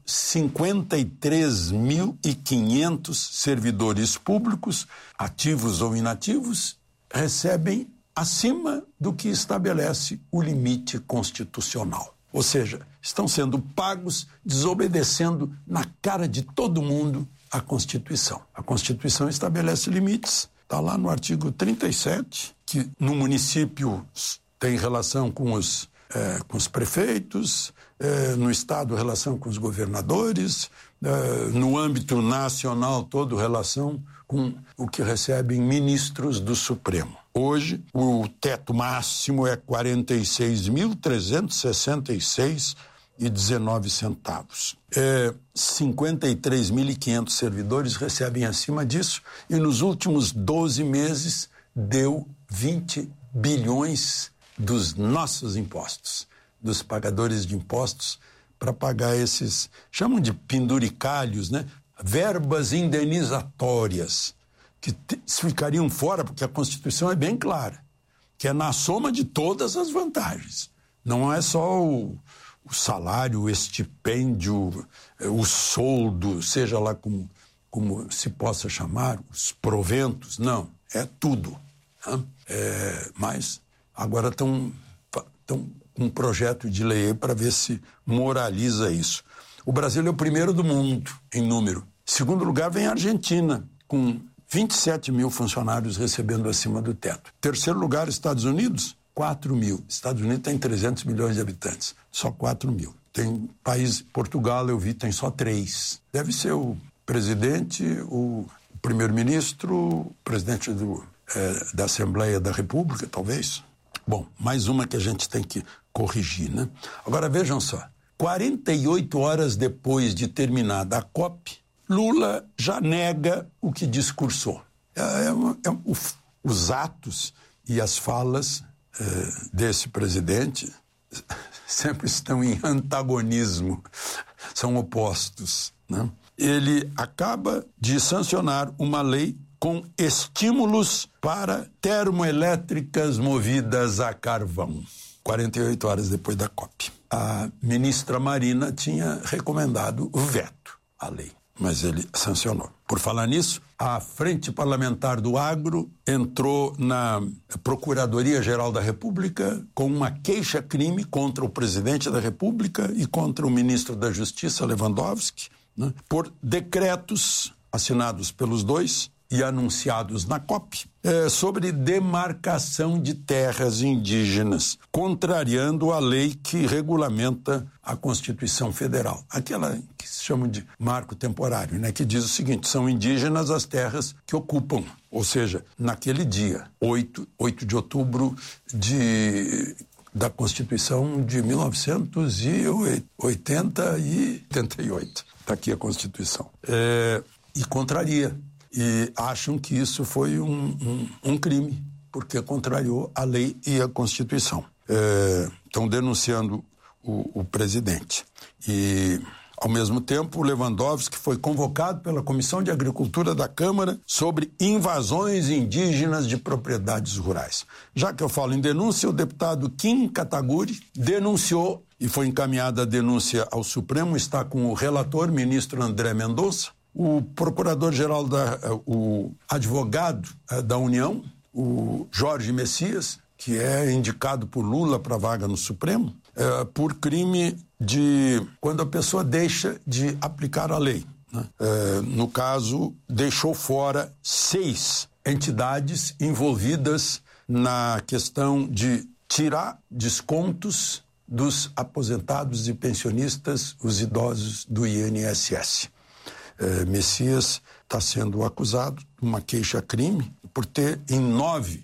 53.500 servidores públicos, ativos ou inativos, recebem acima do que estabelece o limite constitucional. Ou seja, estão sendo pagos desobedecendo na cara de todo mundo a Constituição. A Constituição estabelece limites, está lá no artigo 37, que no município tem relação com os prefeitos, no estado relação com os governadores, no âmbito nacional todo relação com o que recebem ministros do Supremo. Hoje, o teto máximo é 46.366,19 centavos. 53.500 servidores recebem acima disso e nos últimos 12 meses deu 20 bilhões dos nossos impostos, dos pagadores de impostos, para pagar esses, chamam de penduricalhos, né? Verbas indenizatórias, que ficariam fora, porque a Constituição é bem clara, que é na soma de todas as vantagens. Não é só o salário, o estipêndio, o soldo, seja lá como se possa chamar, os proventos, não, é tudo. Né? Mas agora estão com um projeto de lei para ver se moraliza isso. O Brasil é o primeiro do mundo em número. Em segundo lugar vem a Argentina, com 27 mil funcionários recebendo acima do teto. Terceiro lugar, Estados Unidos, 4 mil. Estados Unidos tem 300 milhões de habitantes, só 4 mil. Tem país, Portugal, eu vi, tem só 3. Deve ser o presidente, o primeiro-ministro, o presidente da Assembleia da República, talvez. Bom, mais uma que a gente tem que corrigir, né? Agora, vejam só, 48 horas depois de terminada a COP, Lula já nega o que discursou. Os atos e as falas desse presidente sempre estão em antagonismo, são opostos, né? Ele acaba de sancionar uma lei com estímulos para termoelétricas movidas a carvão. 48 horas depois da COP. A ministra Marina tinha recomendado o veto à lei, mas ele sancionou. Por falar nisso, a Frente Parlamentar do Agro entrou na Procuradoria-Geral da República com uma queixa-crime contra o presidente da República e contra o ministro da Justiça, Lewandowski, né, por decretos assinados pelos dois e anunciados na COP, sobre demarcação de terras indígenas, contrariando a lei que regulamenta a Constituição Federal. Aquela que se chama de marco temporário, né, que diz o seguinte: são indígenas as terras que ocupam. Ou seja, naquele dia, 8 de outubro de da Constituição de 1988. Está aqui a Constituição. E contraria. E acham que isso foi um crime, porque contrariou a lei e a Constituição. Estão denunciando o presidente. E, ao mesmo tempo, o Lewandowski foi convocado pela Comissão de Agricultura da Câmara sobre invasões indígenas de propriedades rurais. Já que eu falo em denúncia, o deputado Kim Kataguri denunciou, e foi encaminhada a denúncia ao Supremo, está com o relator, ministro André Mendonça, o procurador-geral, o advogado da União, o Jorge Messias, que é indicado por Lula para vaga no Supremo, por crime de quando a pessoa deixa de aplicar a lei. Né? No caso, deixou fora 6 entidades envolvidas na questão de tirar descontos dos aposentados e pensionistas, os idosos do INSS. Messias está sendo acusado de uma queixa-crime por ter em 9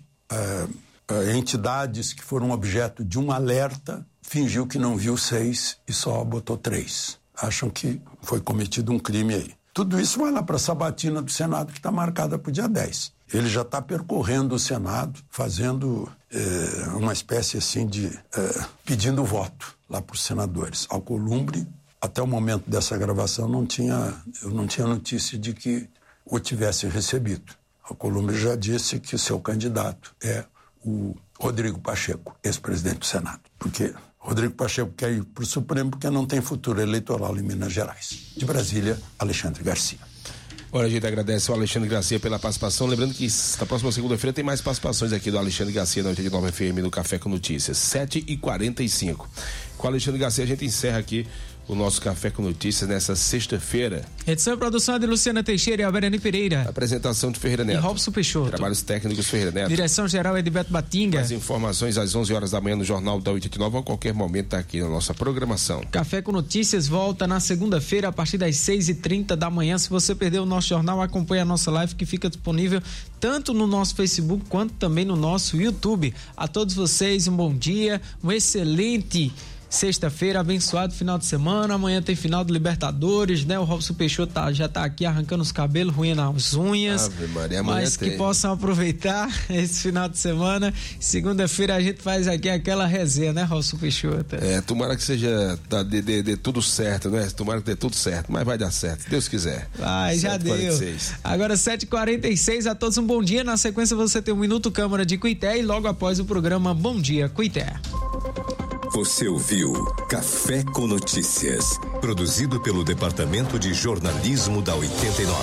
entidades que foram objeto de um alerta, fingiu que não viu 6 e só botou 3. Acham que foi cometido um crime aí. Tudo isso vai lá para a sabatina do Senado, que está marcada para o dia 10. Ele já está percorrendo o Senado, fazendo uma espécie assim de pedindo voto lá para os senadores. Alcolumbre, até o momento dessa gravação, eu não tinha notícia de que o tivesse recebido. Alcolumbre já disse que o seu candidato é o Rodrigo Pacheco, ex-presidente do Senado. Porque Rodrigo Pacheco quer ir para o Supremo porque não tem futuro eleitoral em Minas Gerais. De Brasília, Alexandre Garcia. Olha, a gente agradece ao Alexandre Garcia pela participação. Lembrando que na próxima segunda-feira tem mais participações aqui do Alexandre Garcia na 89 FM no Café com Notícias, 7h45. Com o Alexandre Garcia a gente encerra aqui o nosso Café com Notícias nessa sexta-feira. Edição e produção de Luciana Teixeira e Alberani Pereira. Apresentação de Ferreira Neto. E Robson Peixoto. Trabalhos técnicos Ferreira Neto. Direção-geral Edilberto Batinga. Mais informações às 11 horas da manhã no Jornal da 89 ou a qualquer momento tá aqui na nossa programação. Café com Notícias volta na segunda-feira a partir das 6h30 da manhã. Se você perdeu o nosso jornal, acompanhe a nossa live que fica disponível tanto no nosso Facebook quanto também no nosso YouTube. A todos vocês um bom dia, um excelente sexta-feira, abençoado final de semana. Amanhã tem final do Libertadores, né? O Robson Peixoto já tá aqui arrancando os cabelos, ruindo as unhas. Ave Maria, amanhã mas que tem. possam aproveitar esse final de semana. Segunda-feira a gente faz aqui aquela resenha, né, Robson Peixoto? Tomara que seja dê tudo certo, né? Tomara que dê tudo certo, mas vai dar certo, se Deus quiser. Vai, já deu. Agora 7h46, a todos um bom dia. Na sequência você tem 1 Minuto Câmara de Cuité e logo após o programa Bom Dia Cuité. Você ouviu Café com Notícias, produzido pelo Departamento de Jornalismo da 89.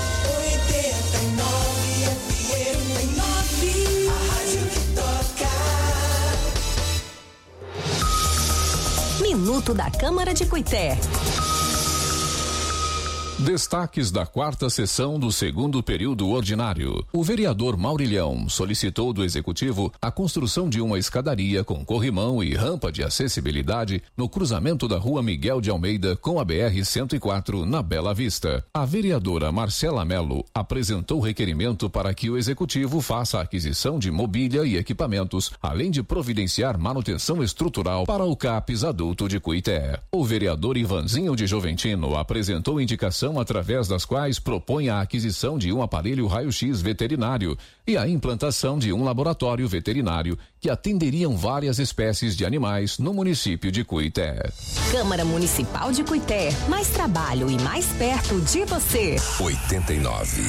89 FM, a rádio que toca. Minuto da Câmara de Cuité. Destaques da 4ª sessão do 2º período ordinário. O vereador Maurilhão solicitou do Executivo a construção de uma escadaria com corrimão e rampa de acessibilidade no cruzamento da Rua Miguel de Almeida com a BR-104 na Bela Vista. A vereadora Marcela Melo apresentou requerimento para que o Executivo faça a aquisição de mobília e equipamentos, além de providenciar manutenção estrutural para o CAPES adulto de Cuité. O vereador Ivanzinho de Joventino apresentou indicação através das quais propõe a aquisição de um aparelho raio-x veterinário e a implantação de um laboratório veterinário que atenderiam várias espécies de animais no município de Cuité. Câmara Municipal de Cuité, mais trabalho e mais perto de você. 89.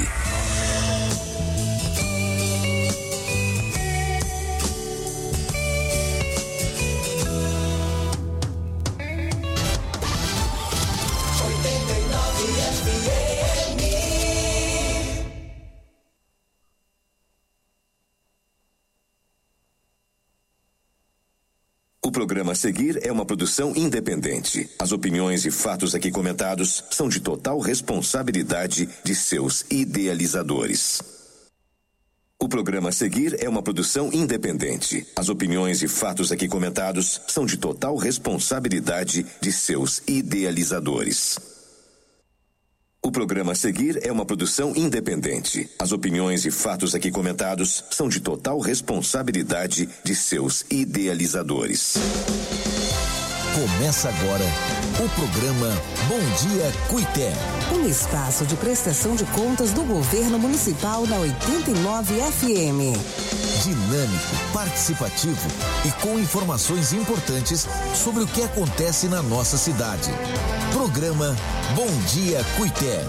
O programa a seguir é uma produção independente. As opiniões e fatos aqui comentados são de total responsabilidade de seus idealizadores. O programa a seguir é uma produção independente. As opiniões e fatos aqui comentados são de total responsabilidade de seus idealizadores. O programa a seguir é uma produção independente. As opiniões e fatos aqui comentados são de total responsabilidade de seus idealizadores. Começa agora o programa Bom Dia Cuité. Um espaço de prestação de contas do governo municipal na 89 FM. Dinâmico, participativo e com informações importantes sobre o que acontece na nossa cidade. Programa Bom Dia Cuité.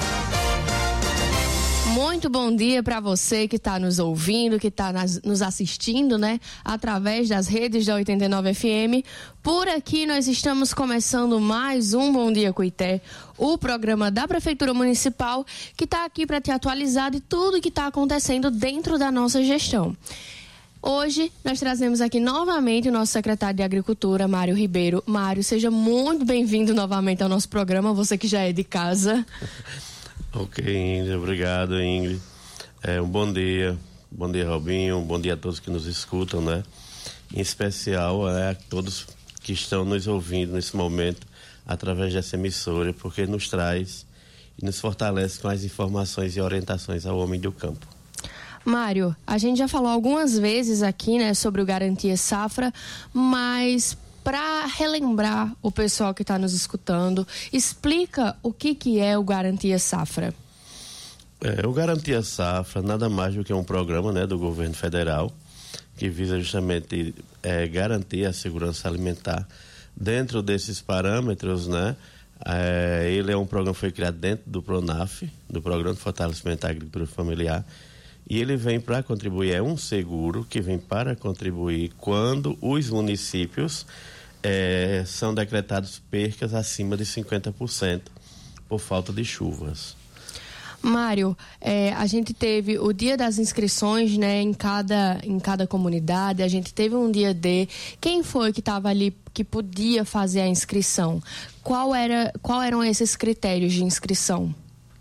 Muito bom dia para você que está nos ouvindo, que está nos assistindo, né? Através das redes da 89 FM. Por aqui nós estamos começando mais um Bom Dia Cuité, o programa da Prefeitura Municipal que está aqui para te atualizar de tudo que está acontecendo dentro da nossa gestão. Hoje nós trazemos aqui novamente o nosso secretário de Agricultura, Mário Ribeiro. Mário, seja muito bem-vindo novamente ao nosso programa, você que já é de casa. Ok, Ingrid, obrigado, Ingrid. Um bom dia Robinho, um bom dia a todos que nos escutam, né? Em especial a todos que estão nos ouvindo nesse momento através dessa emissora, porque nos traz e nos fortalece com as informações e orientações ao homem do campo. Mário, a gente já falou algumas vezes aqui, né, sobre o Garantia Safra, mas para relembrar o pessoal que está nos escutando, explica o que é o Garantia Safra. O Garantia Safra nada mais do que um programa, né, do governo federal que visa justamente garantir a segurança alimentar. Dentro desses parâmetros, né, ele é um programa que foi criado dentro do PRONAF, do Programa de Fortalecimento da Agricultura Familiar, e ele vem para contribuir, é um seguro que vem para contribuir quando os municípios são decretados percas acima de 50% por falta de chuvas. Mário, a gente teve o dia das inscrições, né, em cada comunidade, a gente teve um dia D. Quem foi que estava ali que podia fazer a inscrição? Qual eram esses critérios de inscrição?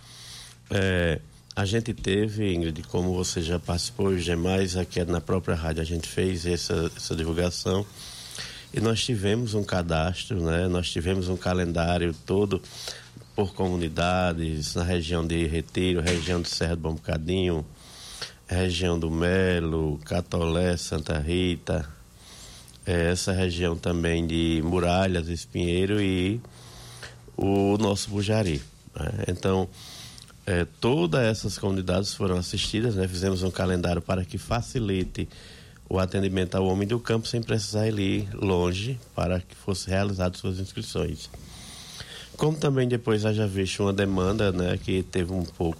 A gente teve, Ingrid, como você já participou, os demais, aqui na própria rádio a gente fez essa divulgação e nós tivemos um cadastro, né? Nós tivemos um calendário todo por comunidades, na região de Retiro, região de Serra do Bom Bocadinho, região do Melo, Catolé, Santa Rita, essa região também de Muralhas, Espinheiro e o nosso Bujari, né? Então, todas essas comunidades foram assistidas, né? Fizemos um calendário para que facilite o atendimento ao homem do campo sem precisar ir longe para que fosse realizadas suas inscrições. Como também depois haja visto uma demanda, né, que teve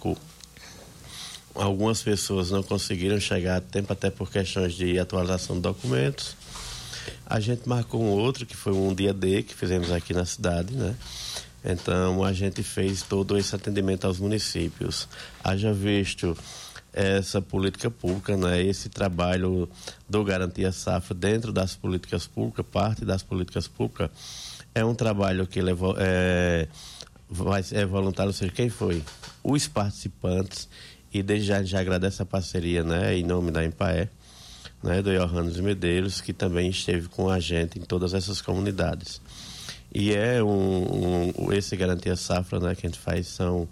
algumas pessoas não conseguiram chegar a tempo até por questões de atualização de documentos. A gente marcou um outro que foi um dia D que fizemos aqui na cidade, né? Então, a gente fez todo esse atendimento aos municípios. Haja visto essa política pública, né? Esse trabalho do Garantia Safra dentro das políticas públicas, parte das políticas públicas, é um trabalho que é voluntário, ou seja, quem foi? Os participantes, e desde já agradece a parceria, né? Em nome da EMPAE, né? Do Johannes Medeiros, que também esteve com a gente em todas essas comunidades. E esse Garantia Safra, né, que a gente faz são,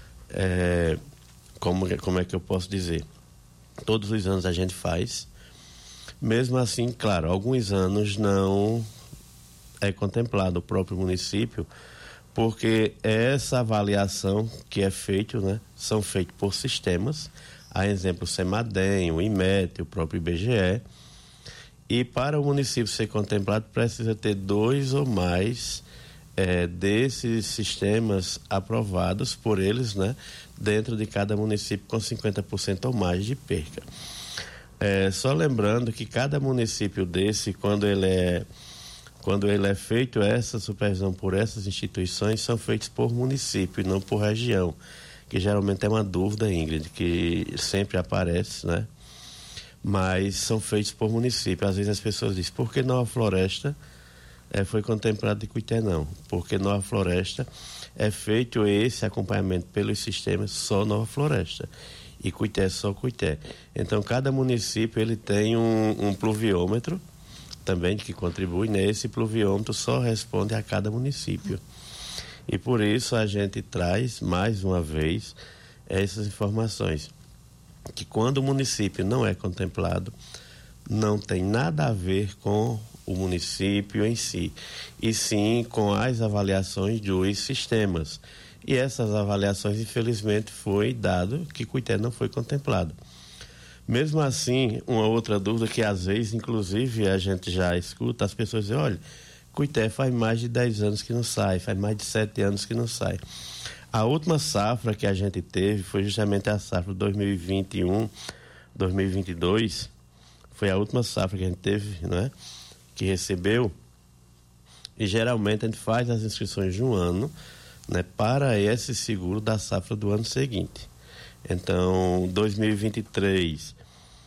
como é que eu posso dizer? Todos os anos a gente faz. Mesmo assim, claro, alguns anos não é contemplado o próprio município, porque essa avaliação que é feita, né, são feitos por sistemas, a exemplo o Semadem, o IMET, o próprio IBGE. E para o município ser contemplado, precisa ter 2 ou mais desses sistemas aprovados por eles, né, dentro de cada município com 50% ou mais de perca. Só lembrando que cada município desse, quando ele é feito essa supervisão por essas instituições, são feitos por município e não por região, que geralmente é uma dúvida, Ingrid, que sempre aparece, né? Mas são feitos por município. Às vezes as pessoas dizem, por que Nova Floresta foi contemplado de Cuité? Não, porque Nova Floresta é feito esse acompanhamento pelos sistemas só Nova Floresta e Cuité só Cuité. Então cada município ele tem um pluviômetro também que contribui, né? Esse pluviômetro só responde a cada município. E por isso a gente traz, mais uma vez, essas informações. Que quando o município não é contemplado, não tem nada a ver com o município em si, e sim com as avaliações dos sistemas. E essas avaliações, infelizmente, foi dado que Cuité não foi contemplado. Mesmo assim, uma outra dúvida que às vezes, inclusive, a gente já escuta, as pessoas dizem, olha, Cuité faz mais de 10 anos que não sai, faz mais de 7 anos que não sai. A última safra que a gente teve foi justamente a safra 2021-2022, foi a última safra que a gente teve, né, que recebeu, e geralmente a gente faz as inscrições de um ano, né, para esse seguro da safra do ano seguinte. Então, 2023,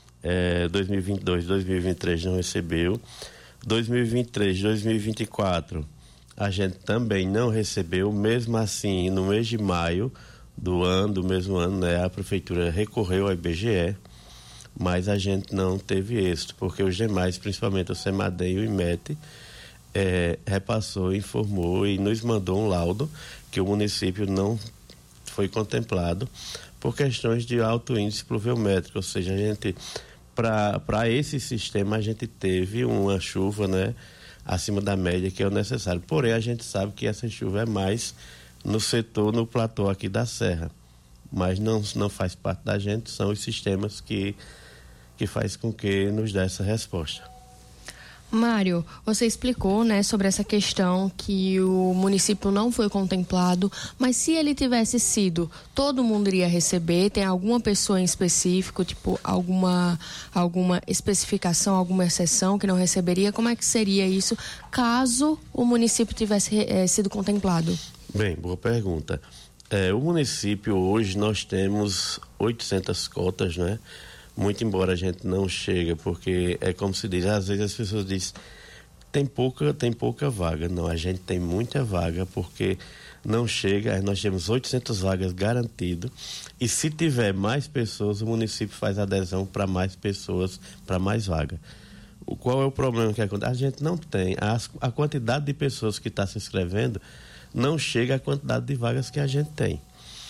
2022, 2023 não recebeu. 2023, 2024, a gente também não recebeu. Mesmo assim, no mês de maio do mesmo ano, né, a prefeitura recorreu ao IBGE, mas a gente não teve êxito, porque os demais, principalmente o SEMADEM e o IMET, repassou, informou e nos mandou um laudo que o município não foi contemplado por questões de alto índice pluviométrico, ou seja, a gente, para esse sistema, a gente teve uma chuva, né, acima da média, que é o necessário. Porém, a gente sabe que essa chuva é mais no setor, no platô aqui da Serra, mas não faz parte da gente, são os sistemas que faz com que nos dê essa resposta. Mário, você explicou, né, sobre essa questão que o município não foi contemplado, mas se ele tivesse sido, todo mundo iria receber? Tem alguma pessoa em específico, tipo, alguma especificação, alguma exceção que não receberia? Como é que seria isso caso o município tivesse sido contemplado? Bem, boa pergunta. O município, hoje, nós temos 800 cotas, né? Muito embora a gente não chegue, porque é como se diz, às vezes as pessoas dizem, tem pouca vaga. Não, a gente tem muita vaga, porque não chega, nós temos 800 vagas garantido, e se tiver mais pessoas, o município faz adesão para mais pessoas, para mais vaga. Qual é o problema que acontece? A gente não tem, a quantidade de pessoas que está se inscrevendo não chega à quantidade de vagas que a gente tem.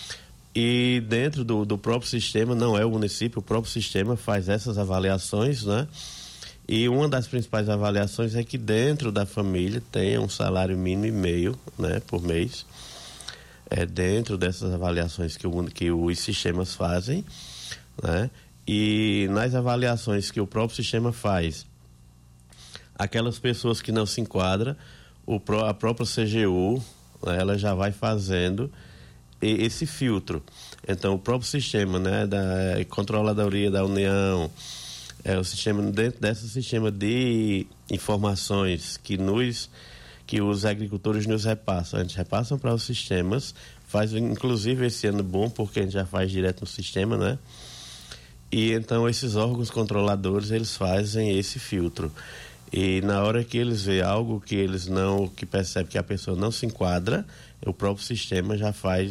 E dentro do próprio sistema, não é o município, o próprio sistema faz essas avaliações, né? E uma das principais avaliações é que dentro da família tenha um salário mínimo e meio, né, por mês. Dentro dessas avaliações que os sistemas fazem, né? E nas avaliações que o próprio sistema faz, aquelas pessoas que não se enquadram, a própria CGU, né, ela já vai fazendo esse filtro. Então, o próprio sistema, né, da Controladoria da União, o sistema, dentro desse sistema de informações que os agricultores nos repassam, a gente repassam para os sistemas, faz inclusive esse ano bom, porque a gente já faz direto no sistema, né? E então esses órgãos controladores, eles fazem esse filtro. E na hora que eles veem algo que percebe que a pessoa não se enquadra, o próprio sistema já faz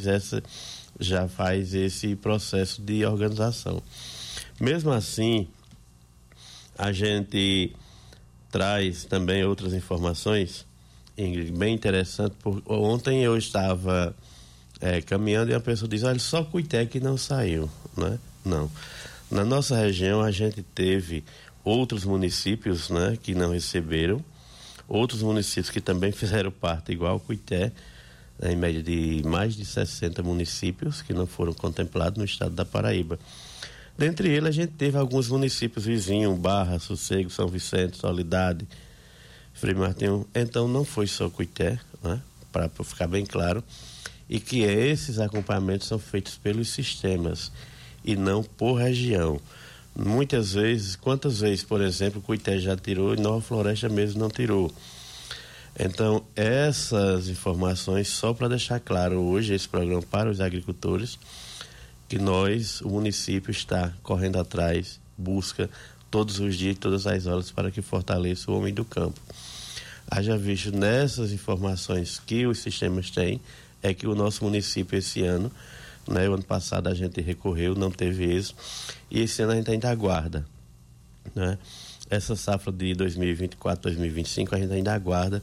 esse processo de organização. Mesmo assim, a gente traz também outras informações, Ingrid, bem interessante. Ontem eu estava caminhando e a pessoa diz, olha, só Cuité que não saiu, né? Não. Na nossa região a gente teve outros municípios, né, que não receberam, outros municípios que também fizeram parte, igual Cuité, em média de mais de 60 municípios que não foram contemplados no estado da Paraíba. Dentre eles, a gente teve alguns municípios vizinhos, Barra, Sossego, São Vicente, Soledade, Frei Martinho. Então, não foi só Cuité, né, para ficar bem claro, e que esses acompanhamentos são feitos pelos sistemas e não por região. Muitas vezes, quantas vezes, por exemplo, Cuité já tirou e Nova Floresta mesmo não tirou. Então, essas informações, só para deixar claro hoje esse programa para os agricultores, que o município está correndo atrás, busca todos os dias, todas as horas, para que fortaleça o homem do campo. Haja visto nessas informações que os sistemas têm, é que o nosso município esse ano, né, o ano passado a gente recorreu, não teve êxito, e esse ano a gente ainda aguarda, né? Essa safra de 2024, 2025 a gente ainda aguarda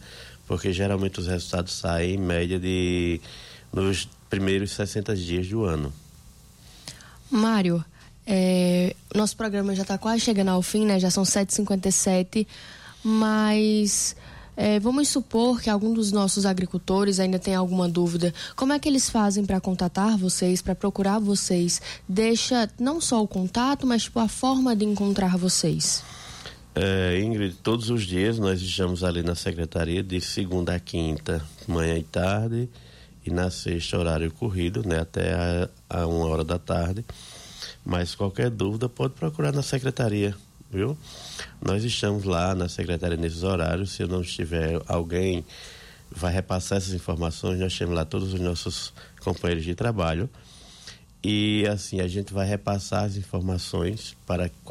porque geralmente os resultados saem em média nos primeiros 60 dias do ano. Mário, nosso programa já está quase chegando ao fim, né? Já são 7h57, mas vamos supor que algum dos nossos agricultores ainda tem alguma dúvida. Como é que eles fazem para contatar vocês, para procurar vocês? Deixa não só o contato, mas a forma de encontrar vocês. Ingrid, todos os dias nós estamos ali na secretaria de segunda a quinta, manhã e tarde, e na sexta horário corrido, né, até a 1h da tarde. Mas qualquer dúvida pode procurar na secretaria, viu? Nós estamos lá na secretaria nesses horários. Se eu não estiver, alguém vai repassar essas informações. Nós temos lá todos os nossos companheiros de trabalho e assim a gente vai repassar as informações para